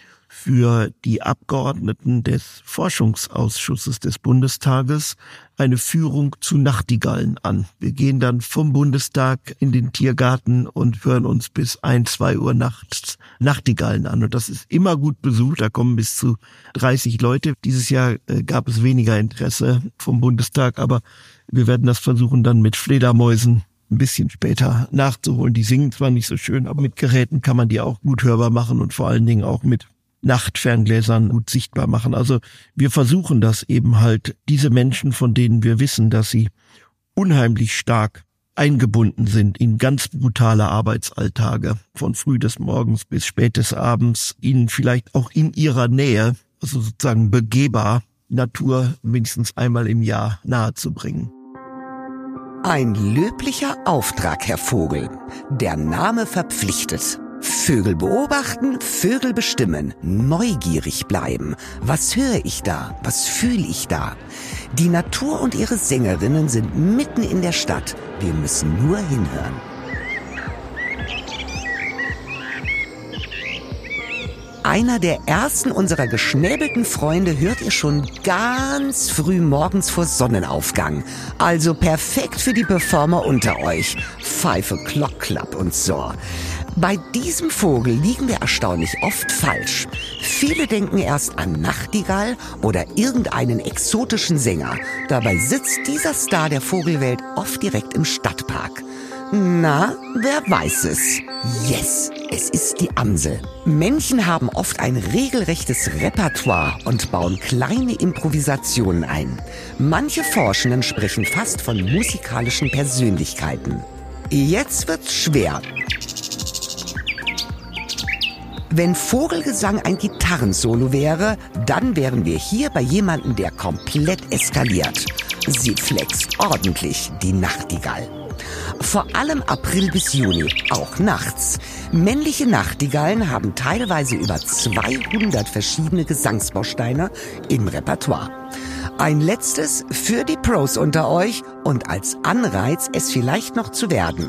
für die Abgeordneten des Forschungsausschusses des Bundestages eine Führung zu Nachtigallen an. Wir gehen dann vom Bundestag in den Tiergarten und hören uns bis ein, zwei Uhr nachts Nachtigallen an. Und das ist immer gut besucht, da kommen bis zu dreißig Leute. Dieses Jahr äh, gab es weniger Interesse vom Bundestag, aber wir werden das versuchen dann mit Fledermäusen ein bisschen später nachzuholen. Die singen zwar nicht so schön, aber mit Geräten kann man die auch gut hörbar machen und vor allen Dingen auch mit Nachtferngläsern gut sichtbar machen. Also wir versuchen das eben halt, diese Menschen, von denen wir wissen, dass sie unheimlich stark eingebunden sind in ganz brutale Arbeitsalltage, von früh des Morgens bis spät des Abends, ihnen vielleicht auch in ihrer Nähe, also sozusagen begehbar, Natur mindestens einmal im Jahr nahezubringen. Ein löblicher Auftrag, Herr Vogel. Der Name verpflichtet. Vögel beobachten, Vögel bestimmen, neugierig bleiben. Was höre ich da? Was fühle ich da? Die Natur und ihre Sängerinnen sind mitten in der Stadt. Wir müssen nur hinhören. Einer der ersten unserer geschnäbelten Freunde hört ihr schon ganz früh morgens vor Sonnenaufgang. Also perfekt für die Performer unter euch. Five O'Clock Club und so. Bei diesem Vogel liegen wir erstaunlich oft falsch. Viele denken erst an Nachtigall oder irgendeinen exotischen Sänger. Dabei sitzt dieser Star der Vogelwelt oft direkt im Stadtpark. Na, wer weiß es? Yes, es ist die Amsel. Männchen haben oft ein regelrechtes Repertoire und bauen kleine Improvisationen ein. Manche Forschenden sprechen fast von musikalischen Persönlichkeiten. Jetzt wird's schwer. Wenn Vogelgesang ein Gitarrensolo wäre, dann wären wir hier bei jemandem, der komplett eskaliert. Sie flext ordentlich, die Nachtigall. Vor allem April bis Juni, auch nachts. Männliche Nachtigallen haben teilweise über zweihundert verschiedene Gesangsbausteine im Repertoire. Ein letztes für die Pros unter euch und als Anreiz, es vielleicht noch zu werden.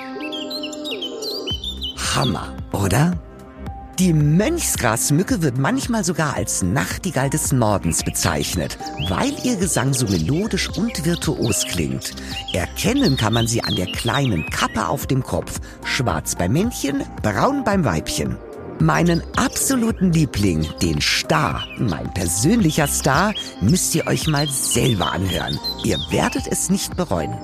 Hammer, oder? Die Mönchsgrasmücke wird manchmal sogar als Nachtigall des Nordens bezeichnet, weil ihr Gesang so melodisch und virtuos klingt. Erkennen kann man sie an der kleinen Kappe auf dem Kopf, schwarz beim Männchen, braun beim Weibchen. Meinen absoluten Liebling, den Star, mein persönlicher Star, müsst ihr euch mal selber anhören. Ihr werdet es nicht bereuen.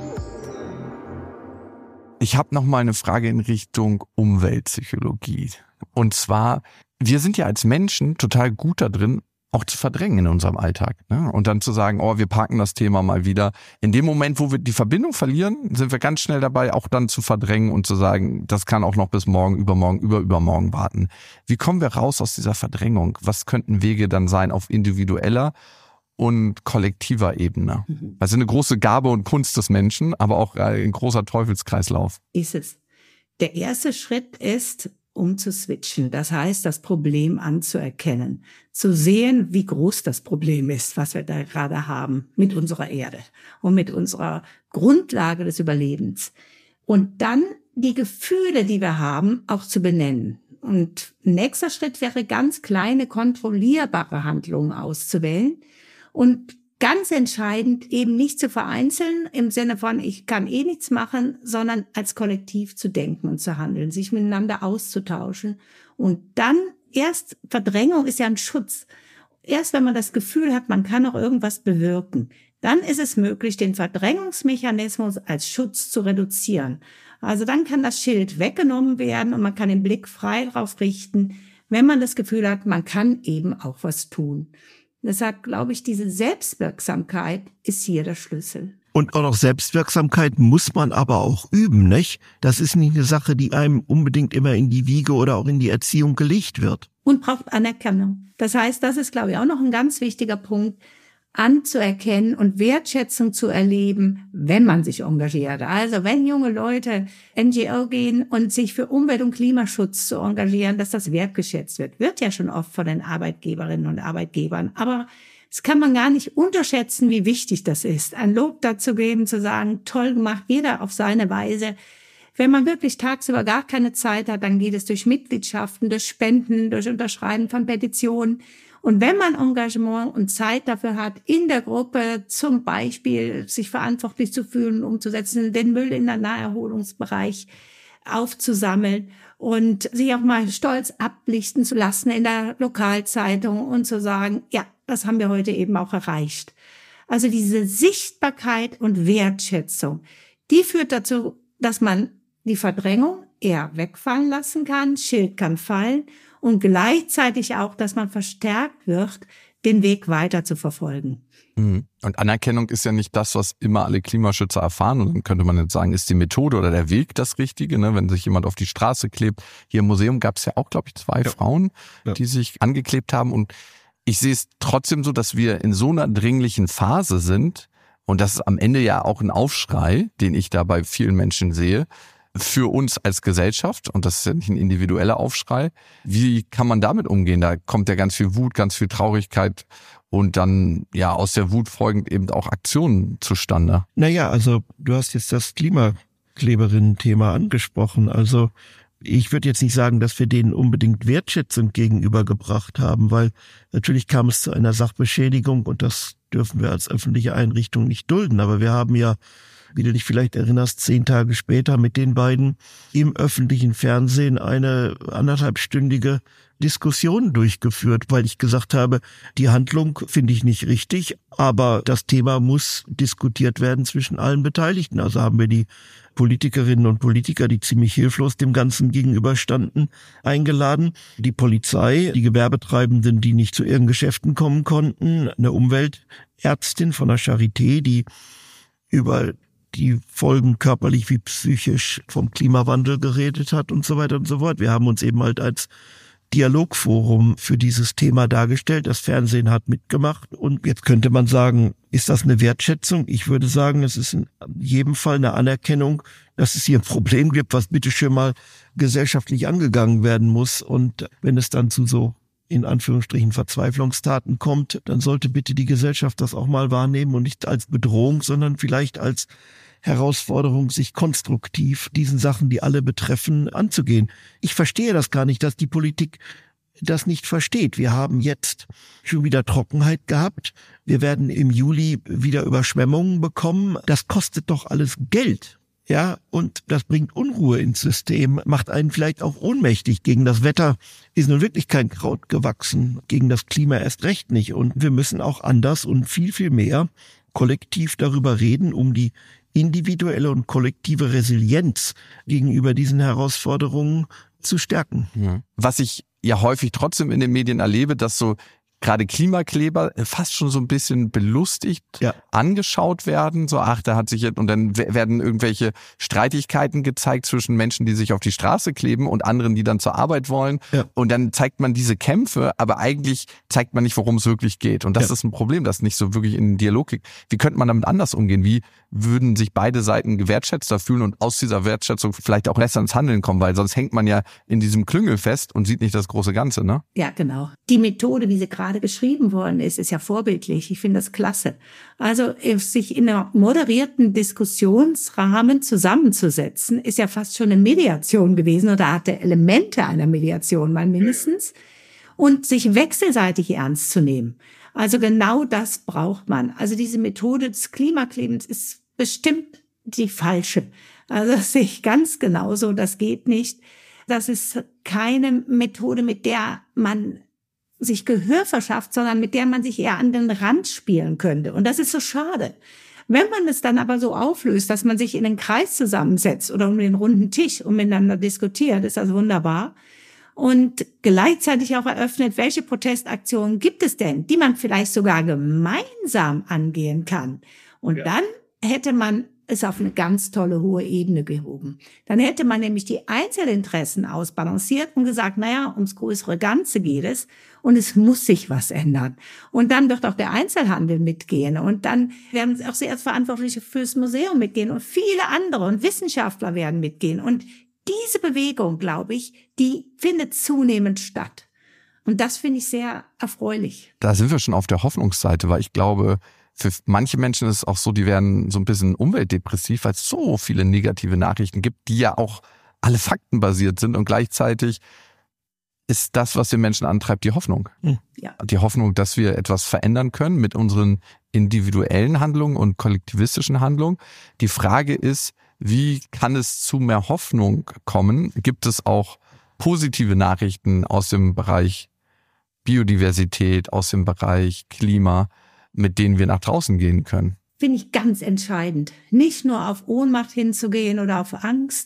Ich habe noch mal eine Frage in Richtung Umweltpsychologie. Und zwar, wir sind ja als Menschen total gut da drin, auch zu verdrängen in unserem Alltag. Ne? Und dann zu sagen, oh, wir parken das Thema mal wieder. In dem Moment, wo wir die Verbindung verlieren, sind wir ganz schnell dabei, auch dann zu verdrängen und zu sagen, das kann auch noch bis morgen, übermorgen, über übermorgen warten. Wie kommen wir raus aus dieser Verdrängung? Was könnten Wege dann sein auf individueller und kollektiver Ebene? Mhm. Also eine große Gabe und Kunst des Menschen, aber auch ein großer Teufelskreislauf. Ist es. Der erste Schritt ist, um zu switchen. Das heißt, das Problem anzuerkennen, zu sehen, wie groß das Problem ist, was wir da gerade haben mit unserer Erde und mit unserer Grundlage des Überlebens. Und dann die Gefühle, die wir haben, auch zu benennen. Und nächster Schritt wäre, ganz kleine, kontrollierbare Handlungen auszuwählen und ganz entscheidend eben nicht zu vereinzeln im Sinne von, ich kann eh nichts machen, sondern als Kollektiv zu denken und zu handeln, sich miteinander auszutauschen. Und dann erst, Verdrängung ist ja ein Schutz. Erst wenn man das Gefühl hat, man kann auch irgendwas bewirken, dann ist es möglich, den Verdrängungsmechanismus als Schutz zu reduzieren. Also dann kann das Schild weggenommen werden und man kann den Blick frei darauf richten, wenn man das Gefühl hat, man kann eben auch was tun. Deshalb glaube ich, diese Selbstwirksamkeit ist hier der Schlüssel. Und auch noch Selbstwirksamkeit muss man aber auch üben, nicht? Das ist nicht eine Sache, die einem unbedingt immer in die Wiege oder auch in die Erziehung gelegt wird. Und braucht Anerkennung. Das heißt, das ist, glaube ich, auch noch ein ganz wichtiger Punkt, anzuerkennen und Wertschätzung zu erleben, wenn man sich engagiert. Also wenn junge Leute N G O gehen und sich für Umwelt- und Klimaschutz zu engagieren, dass das wertgeschätzt wird, wird ja schon oft von den Arbeitgeberinnen und Arbeitgebern. Aber es kann man gar nicht unterschätzen, wie wichtig das ist, ein Lob dazu geben, zu sagen, toll gemacht, jeder auf seine Weise. Wenn man wirklich tagsüber gar keine Zeit hat, dann geht es durch Mitgliedschaften, durch Spenden, durch Unterschreiben von Petitionen. Und wenn man Engagement und Zeit dafür hat, in der Gruppe zum Beispiel sich verantwortlich zu fühlen, umzusetzen, den Müll in den Naherholungsbereich aufzusammeln und sich auch mal stolz ablichten zu lassen in der Lokalzeitung und zu sagen, ja, das haben wir heute eben auch erreicht. Also diese Sichtbarkeit und Wertschätzung, die führt dazu, dass man die Verdrängung eher wegfallen lassen kann, Schild kann fallen und gleichzeitig auch, dass man verstärkt wird, den Weg weiter zu verfolgen. Und Anerkennung ist ja nicht das, was immer alle Klimaschützer erfahren. Und dann könnte man jetzt sagen, ist die Methode oder der Weg das Richtige, ne? Wenn sich jemand auf die Straße klebt. Hier im Museum gab es ja auch, glaube ich, zwei ja. Frauen, ja. die sich angeklebt haben. Und ich sehe es trotzdem so, dass wir in so einer dringlichen Phase sind. Und das ist am Ende ja auch ein Aufschrei, den ich da bei vielen Menschen sehe, für uns als Gesellschaft. Und das ist ja nicht ein individueller Aufschrei. Wie kann man damit umgehen? Da kommt ja ganz viel Wut, ganz viel Traurigkeit und dann ja aus der Wut folgend eben auch Aktionen zustande. Naja, also du hast jetzt das Klimakleberinnen-Thema angesprochen. Also ich würde jetzt nicht sagen, dass wir denen unbedingt Wertschätzung gegenübergebracht haben, weil natürlich kam es zu einer Sachbeschädigung und das dürfen wir als öffentliche Einrichtung nicht dulden. Aber wir haben ja, wie du dich vielleicht erinnerst, zehn Tage später mit den beiden im öffentlichen Fernsehen eine anderthalbstündige Diskussion durchgeführt, weil ich gesagt habe, die Handlung finde ich nicht richtig, aber das Thema muss diskutiert werden zwischen allen Beteiligten. Also haben wir die Politikerinnen und Politiker, die ziemlich hilflos dem Ganzen gegenüberstanden, eingeladen, die Polizei, die Gewerbetreibenden, die nicht zu ihren Geschäften kommen konnten, eine Umweltärztin von der Charité, die über die Folgen körperlich wie psychisch vom Klimawandel geredet hat und so weiter und so fort. Wir haben uns eben halt als Dialogforum für dieses Thema dargestellt. Das Fernsehen hat mitgemacht und jetzt könnte man sagen, ist das eine Wertschätzung? Ich würde sagen, es ist in jedem Fall eine Anerkennung, dass es hier ein Problem gibt, was bitteschön mal gesellschaftlich angegangen werden muss. Und wenn es dann zu so in Anführungsstrichen Verzweiflungstaten kommt, dann sollte bitte die Gesellschaft das auch mal wahrnehmen und nicht als Bedrohung, sondern vielleicht als Herausforderung, sich konstruktiv diesen Sachen, die alle betreffen, anzugehen. Ich verstehe das gar nicht, dass die Politik das nicht versteht. Wir haben jetzt schon wieder Trockenheit gehabt. Wir werden im Juli wieder Überschwemmungen bekommen. Das kostet doch alles Geld. Ja, und das bringt Unruhe ins System, macht einen vielleicht auch ohnmächtig. Gegen das Wetter ist nun wirklich kein Kraut gewachsen, gegen das Klima erst recht nicht. Und wir müssen auch anders und viel, viel mehr kollektiv darüber reden, um die individuelle und kollektive Resilienz gegenüber diesen Herausforderungen zu stärken. Ja. Was ich ja häufig trotzdem in den Medien erlebe, dass so gerade Klimakleber fast schon so ein bisschen belustigt ja. angeschaut werden. So, ach, da hat sich jetzt, und dann werden irgendwelche Streitigkeiten gezeigt zwischen Menschen, die sich auf die Straße kleben und anderen, die dann zur Arbeit wollen. Ja. Und dann zeigt man diese Kämpfe, aber eigentlich zeigt man nicht, worum es wirklich geht. Und das ja. ist ein Problem, das nicht so wirklich in den Dialog geht. Wie könnte man damit anders umgehen? Wie würden sich beide Seiten gewertschätzter fühlen und aus dieser Wertschätzung vielleicht auch besser ins Handeln kommen? Weil sonst hängt man ja in diesem Klüngel fest und sieht nicht das große Ganze, ne? Ja, genau. Die Methode, wie sie gerade beschrieben worden ist, ist ja vorbildlich. Ich finde das klasse. Also sich in einem moderierten Diskussionsrahmen zusammenzusetzen, ist ja fast schon eine Mediation gewesen oder hatte Elemente einer Mediation mal mindestens. Und sich wechselseitig ernst zu nehmen. Also genau das braucht man. Also diese Methode des Klimaklebens ist bestimmt die falsche. Also das sehe ich ganz genauso. Das geht nicht. Das ist keine Methode, mit der man sich Gehör verschafft, sondern mit der man sich eher an den Rand spielen könnte. Und das ist so schade. Wenn man es dann aber so auflöst, dass man sich in einen Kreis zusammensetzt oder um den runden Tisch und miteinander diskutiert, ist das wunderbar. Und gleichzeitig auch eröffnet, welche Protestaktionen gibt es denn, die man vielleicht sogar gemeinsam angehen kann. Und ja. dann hätte man es auf eine ganz tolle hohe Ebene gehoben. Dann hätte man nämlich die Einzelinteressen ausbalanciert und gesagt, naja, ums größere Ganze geht es und es muss sich was ändern. Und dann wird auch der Einzelhandel mitgehen und dann werden auch sehr Verantwortliche fürs Museum mitgehen und viele andere und Wissenschaftler werden mitgehen. Und diese Bewegung, glaube ich, die findet zunehmend statt. Und das finde ich sehr erfreulich. Da sind wir schon auf der Hoffnungsseite, weil ich glaube, für manche Menschen ist es auch so, die werden so ein bisschen umweltdepressiv, weil es so viele negative Nachrichten gibt, die ja auch alle faktenbasiert sind. Und gleichzeitig ist das, was den Menschen antreibt, die Hoffnung. Ja. Die Hoffnung, dass wir etwas verändern können mit unseren individuellen Handlungen und kollektivistischen Handlungen. Die Frage ist, wie kann es zu mehr Hoffnung kommen? Gibt es auch positive Nachrichten aus dem Bereich Biodiversität, aus dem Bereich Klima, mit denen wir nach draußen gehen können? Finde ich ganz entscheidend. Nicht nur auf Ohnmacht hinzugehen oder auf Angst,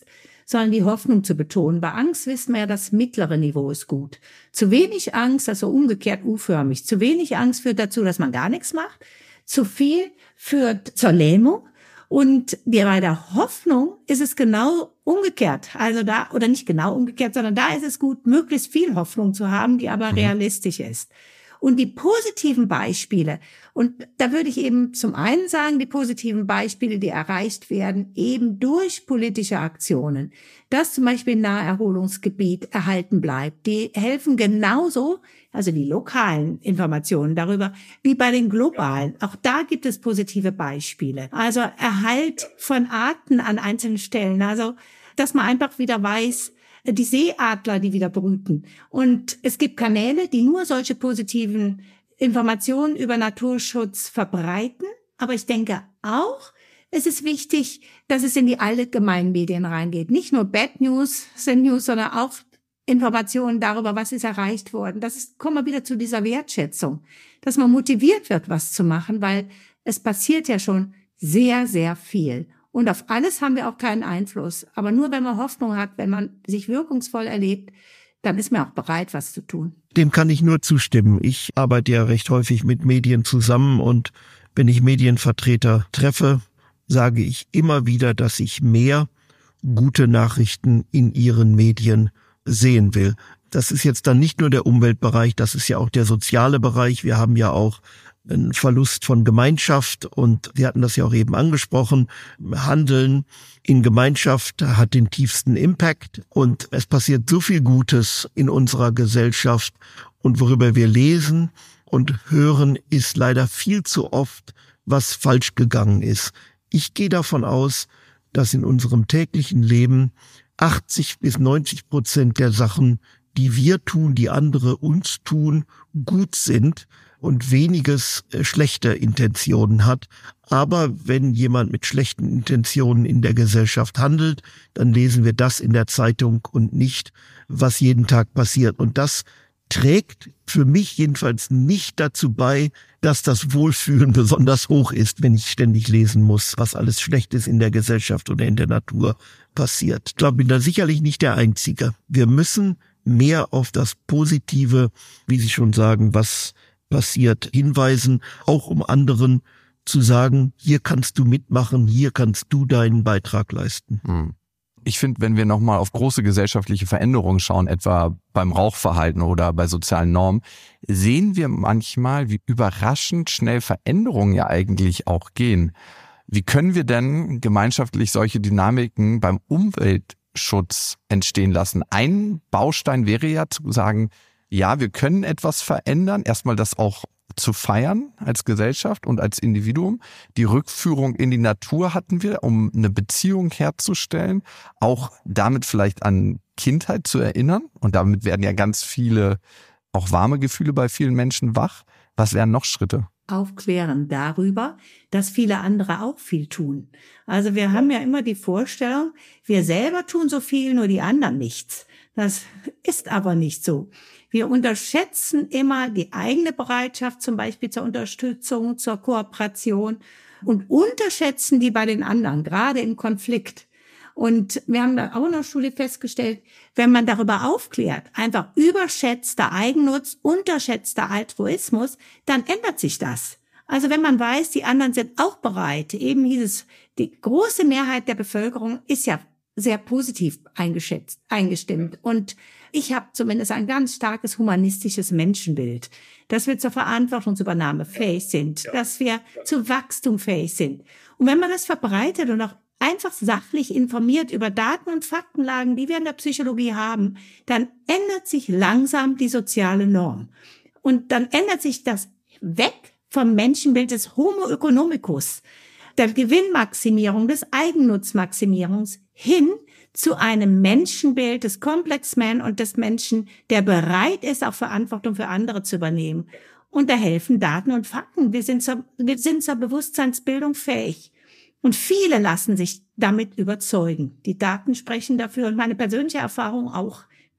sondern die Hoffnung zu betonen. Bei Angst wissen wir ja, das mittlere Niveau ist gut. Zu wenig Angst, also umgekehrt U-förmig, zu wenig Angst führt dazu, dass man gar nichts macht. Zu viel führt zur Lähmung. Und bei der Hoffnung ist es genau umgekehrt. Also da, oder nicht genau umgekehrt, sondern da ist es gut, möglichst viel Hoffnung zu haben, die aber mhm. realistisch ist. Und die positiven Beispiele, und da würde ich eben zum einen sagen, die positiven Beispiele, die erreicht werden, eben durch politische Aktionen, dass zum Beispiel ein Naherholungsgebiet erhalten bleibt, die helfen genauso, also die lokalen Informationen darüber, wie bei den globalen. Auch da gibt es positive Beispiele. Also Erhalt von Arten an einzelnen Stellen, also dass man einfach wieder weiß, die Seeadler, die wieder brüten. Und es gibt Kanäle, die nur solche positiven Informationen über Naturschutz verbreiten. Aber ich denke auch, es ist wichtig, dass es in die allgemeinen Medien reingeht. Nicht nur Bad News sind News, sondern auch Informationen darüber, was ist erreicht worden. Das ist, kommen wir wieder zu dieser Wertschätzung, dass man motiviert wird, was zu machen, weil es passiert ja schon sehr, sehr viel. Und auf alles haben wir auch keinen Einfluss. Aber nur wenn man Hoffnung hat, wenn man sich wirkungsvoll erlebt, dann ist man auch bereit, was zu tun. Dem kann ich nur zustimmen. Ich arbeite ja recht häufig mit Medien zusammen und wenn ich Medienvertreter treffe, sage ich immer wieder, dass ich mehr gute Nachrichten in ihren Medien sehen will. Das ist jetzt dann nicht nur der Umweltbereich, das ist ja auch der soziale Bereich. Wir haben ja auch ein Verlust von Gemeinschaft und Sie hatten das ja auch eben angesprochen. Handeln in Gemeinschaft hat den tiefsten Impact und es passiert so viel Gutes in unserer Gesellschaft und worüber wir lesen und hören, ist leider viel zu oft, was falsch gegangen ist. Ich gehe davon aus, dass in unserem täglichen Leben achtzig bis neunzig Prozent der Sachen, die wir tun, die andere uns tun, gut sind und weniges schlechte Intentionen hat. Aber wenn jemand mit schlechten Intentionen in der Gesellschaft handelt, dann lesen wir das in der Zeitung und nicht, was jeden Tag passiert. Und das trägt für mich jedenfalls nicht dazu bei, dass das Wohlfühlen besonders hoch ist, wenn ich ständig lesen muss, was alles Schlechtes in der Gesellschaft oder in der Natur passiert. Ich glaube, ich bin da sicherlich nicht der Einzige. Wir müssen mehr auf das Positive, wie Sie schon sagen, was passiert, hinweisen, auch um anderen zu sagen, hier kannst du mitmachen, hier kannst du deinen Beitrag leisten. Ich finde, wenn wir nochmal auf große gesellschaftliche Veränderungen schauen, etwa beim Rauchverhalten oder bei sozialen Normen, sehen wir manchmal, wie überraschend schnell Veränderungen ja eigentlich auch gehen. Wie können wir denn gemeinschaftlich solche Dynamiken beim Umweltschutz entstehen lassen? Ein Baustein wäre ja zu sagen, ja, wir können etwas verändern, erstmal das auch zu feiern als Gesellschaft und als Individuum. Die Rückführung in die Natur hatten wir, um eine Beziehung herzustellen, auch damit vielleicht an Kindheit zu erinnern. Und damit werden ja ganz viele, auch warme Gefühle bei vielen Menschen wach. Was wären noch Schritte? Aufklären darüber, dass viele andere auch viel tun. Also wir haben ja immer die Vorstellung, wir selber tun so viel, nur die anderen nichts. Das ist aber nicht so. Wir unterschätzen immer die eigene Bereitschaft, zum Beispiel zur Unterstützung, zur Kooperation und unterschätzen die bei den anderen, gerade im Konflikt. Und wir haben da auch in der Studie festgestellt, wenn man darüber aufklärt, einfach überschätzter Eigennutz, unterschätzter Altruismus, dann ändert sich das. Also wenn man weiß, die anderen sind auch bereit, eben dieses, die große Mehrheit der Bevölkerung ist ja sehr positiv eingeschätzt, eingestimmt. Und ich habe zumindest ein ganz starkes humanistisches Menschenbild, dass wir zur Verantwortungsübernahme fähig sind, dass wir zu Wachstum fähig sind. Und wenn man das verbreitet und auch einfach sachlich informiert über Daten und Faktenlagen, die wir in der Psychologie haben, dann ändert sich langsam die soziale Norm. Und dann ändert sich das weg vom Menschenbild des Homo economicus, der Gewinnmaximierung, des Eigennutzmaximierungs hin zu einem Menschenbild des Complex Man und des Menschen, der bereit ist, auch Verantwortung für andere zu übernehmen. Und da helfen Daten und Fakten. Wir sind zur, wir sind zur Bewusstseinsbildung fähig. Und viele lassen sich damit überzeugen. Die Daten sprechen dafür und meine persönliche Erfahrung auch.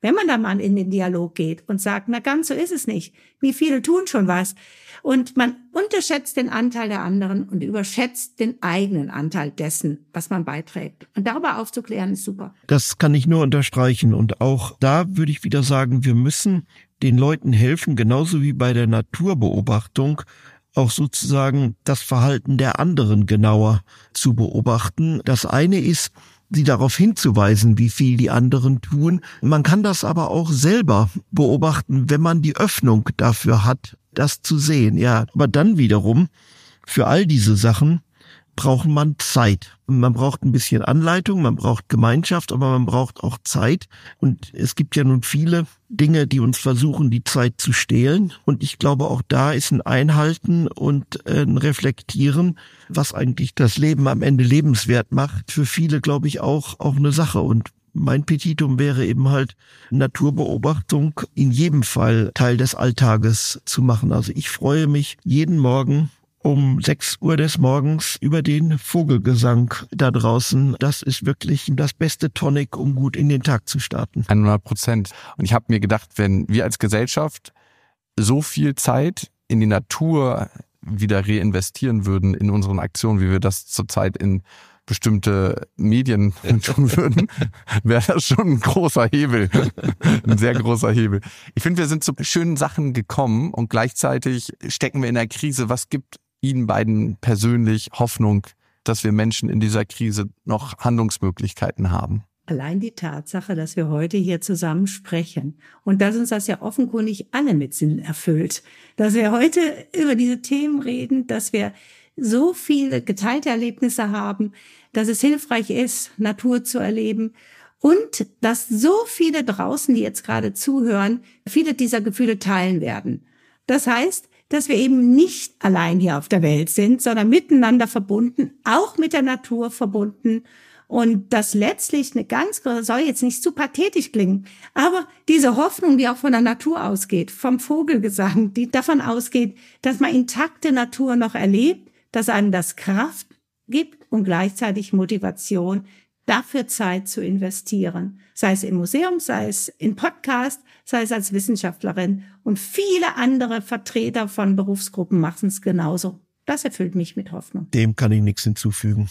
Wenn man da mal in den Dialog geht und sagt, na ganz so ist es nicht. Wie viele tun schon was? Und man unterschätzt den Anteil der anderen und überschätzt den eigenen Anteil dessen, was man beiträgt. Und darüber aufzuklären ist super. Das kann ich nur unterstreichen. Und auch da würde ich wieder sagen, wir müssen den Leuten helfen, genauso wie bei der Naturbeobachtung, auch sozusagen das Verhalten der anderen genauer zu beobachten. Das eine ist, sie darauf hinzuweisen, wie viel die anderen tun. Man kann das aber auch selber beobachten, wenn man die Öffnung dafür hat, das zu sehen. Ja, aber dann wiederum, für all diese Sachen braucht man Zeit. Man braucht ein bisschen Anleitung, man braucht Gemeinschaft, aber man braucht auch Zeit. Und es gibt ja nun viele Dinge, die uns versuchen, die Zeit zu stehlen. Und ich glaube, auch da ist ein Einhalten und ein Reflektieren, was eigentlich das Leben am Ende lebenswert macht, für viele, glaube ich, auch, auch eine Sache. Und mein Petitum wäre eben halt, Naturbeobachtung in jedem Fall Teil des Alltages zu machen. Also ich freue mich jeden Morgen um sechs Uhr des Morgens über den Vogelgesang da draußen. Das ist wirklich das beste Tonic, um gut in den Tag zu starten. hundert Prozent. Und ich habe mir gedacht, wenn wir als Gesellschaft so viel Zeit in die Natur wieder reinvestieren würden in unseren Aktionen, wie wir das zurzeit in bestimmte Medien tun würden, wäre das schon ein großer Hebel. Ein sehr großer Hebel. Ich finde, wir sind zu schönen Sachen gekommen und gleichzeitig stecken wir in der Krise. Was gibt Ihnen beiden persönlich Hoffnung, dass wir Menschen in dieser Krise noch Handlungsmöglichkeiten haben? Allein die Tatsache, dass wir heute hier zusammen sprechen und dass uns das ja offenkundig alle mit Sinn erfüllt, dass wir heute über diese Themen reden, dass wir so viele geteilte Erlebnisse haben, dass es hilfreich ist, Natur zu erleben und dass so viele draußen, die jetzt gerade zuhören, viele dieser Gefühle teilen werden. Das heißt, dass wir eben nicht allein hier auf der Welt sind, sondern miteinander verbunden, auch mit der Natur verbunden. Und das letztlich eine ganz, soll jetzt nicht zu pathetisch klingen, aber diese Hoffnung, die auch von der Natur ausgeht, vom Vogelgesang, die davon ausgeht, dass man intakte Natur noch erlebt, dass einem das Kraft gibt und gleichzeitig Motivation, dafür Zeit zu investieren. Sei es im Museum, sei es in Podcast, sei es als Wissenschaftlerin. Und viele andere Vertreter von Berufsgruppen machen es genauso. Das erfüllt mich mit Hoffnung. Dem kann ich nichts hinzufügen.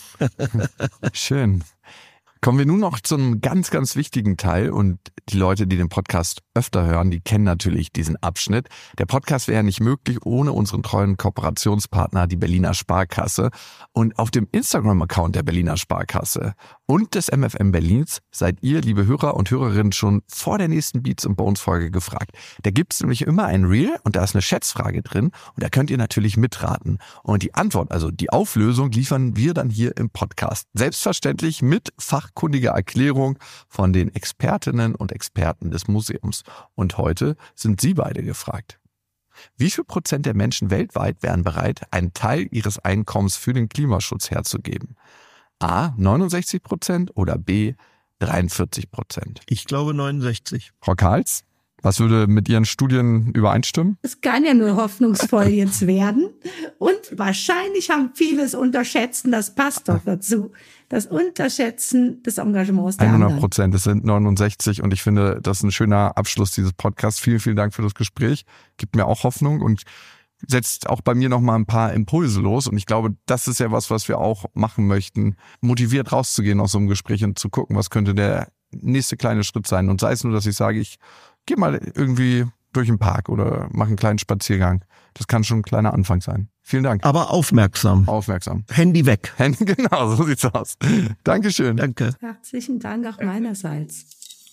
Schön. Kommen wir nun noch zu einem ganz, ganz wichtigen Teil und die Leute, die den Podcast öfter hören, die kennen natürlich diesen Abschnitt. Der Podcast wäre ja nicht möglich ohne unseren treuen Kooperationspartner, die Berliner Sparkasse. Und auf dem Instagram-Account der Berliner Sparkasse und des M F M Berlins seid ihr, liebe Hörer und Hörerinnen, schon vor der nächsten Beats and Bones Folge gefragt. Da gibt's nämlich immer ein Reel und da ist eine Schätzfrage drin und da könnt ihr natürlich mitraten. Und die Antwort, also die Auflösung, liefern wir dann hier im Podcast. Selbstverständlich mit fachkundiger Erklärung von den Expertinnen und Experten des Museums. Und heute sind Sie beide gefragt. Wie viel Prozent der Menschen weltweit wären bereit, einen Teil ihres Einkommens für den Klimaschutz herzugeben? A, neunundsechzig Prozent oder B, dreiundvierzig Prozent? Ich glaube neunundsechzig. Frau Karls, was würde mit Ihren Studien übereinstimmen? Es kann ja nur hoffnungsvoll jetzt werden. Und wahrscheinlich haben viele es unterschätzt, das passt doch dazu. Das Unterschätzen des Engagements der hundert anderen. Prozent, es sind neunundsechzig und ich finde, das ist ein schöner Abschluss dieses Podcasts. Vielen, vielen Dank für das Gespräch. Gibt mir auch Hoffnung und setzt auch bei mir noch mal ein paar Impulse los. Und ich glaube, das ist ja was, was wir auch machen möchten, motiviert rauszugehen aus so einem Gespräch und zu gucken, was könnte der nächste kleine Schritt sein. Und sei es nur, dass ich sage, ich gehe mal irgendwie durch den Park oder mache einen kleinen Spaziergang. Das kann schon ein kleiner Anfang sein. Vielen Dank. Aber aufmerksam. Aufmerksam. Handy weg. Handy, genau, so sieht's aus. Dankeschön. Danke. Herzlichen Dank auch meinerseits.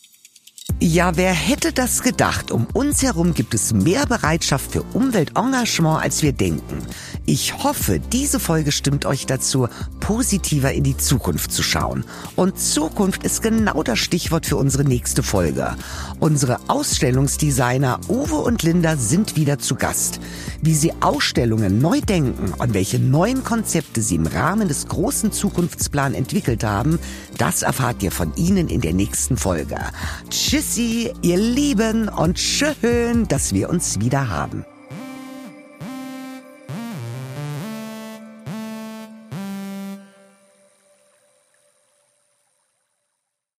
Ja, wer hätte das gedacht? Um uns herum gibt es mehr Bereitschaft für Umweltengagement, als wir denken. Ich hoffe, diese Folge stimmt euch dazu, positiver in die Zukunft zu schauen. Und Zukunft ist genau das Stichwort für unsere nächste Folge. Unsere Ausstellungsdesigner Uwe und Linda sind wieder zu Gast. Wie sie Ausstellungen neu denken und welche neuen Konzepte sie im Rahmen des großen Zukunftsplans entwickelt haben, das erfahrt ihr von ihnen in der nächsten Folge. Tschüssi, ihr Lieben, und schön, dass wir uns wieder haben.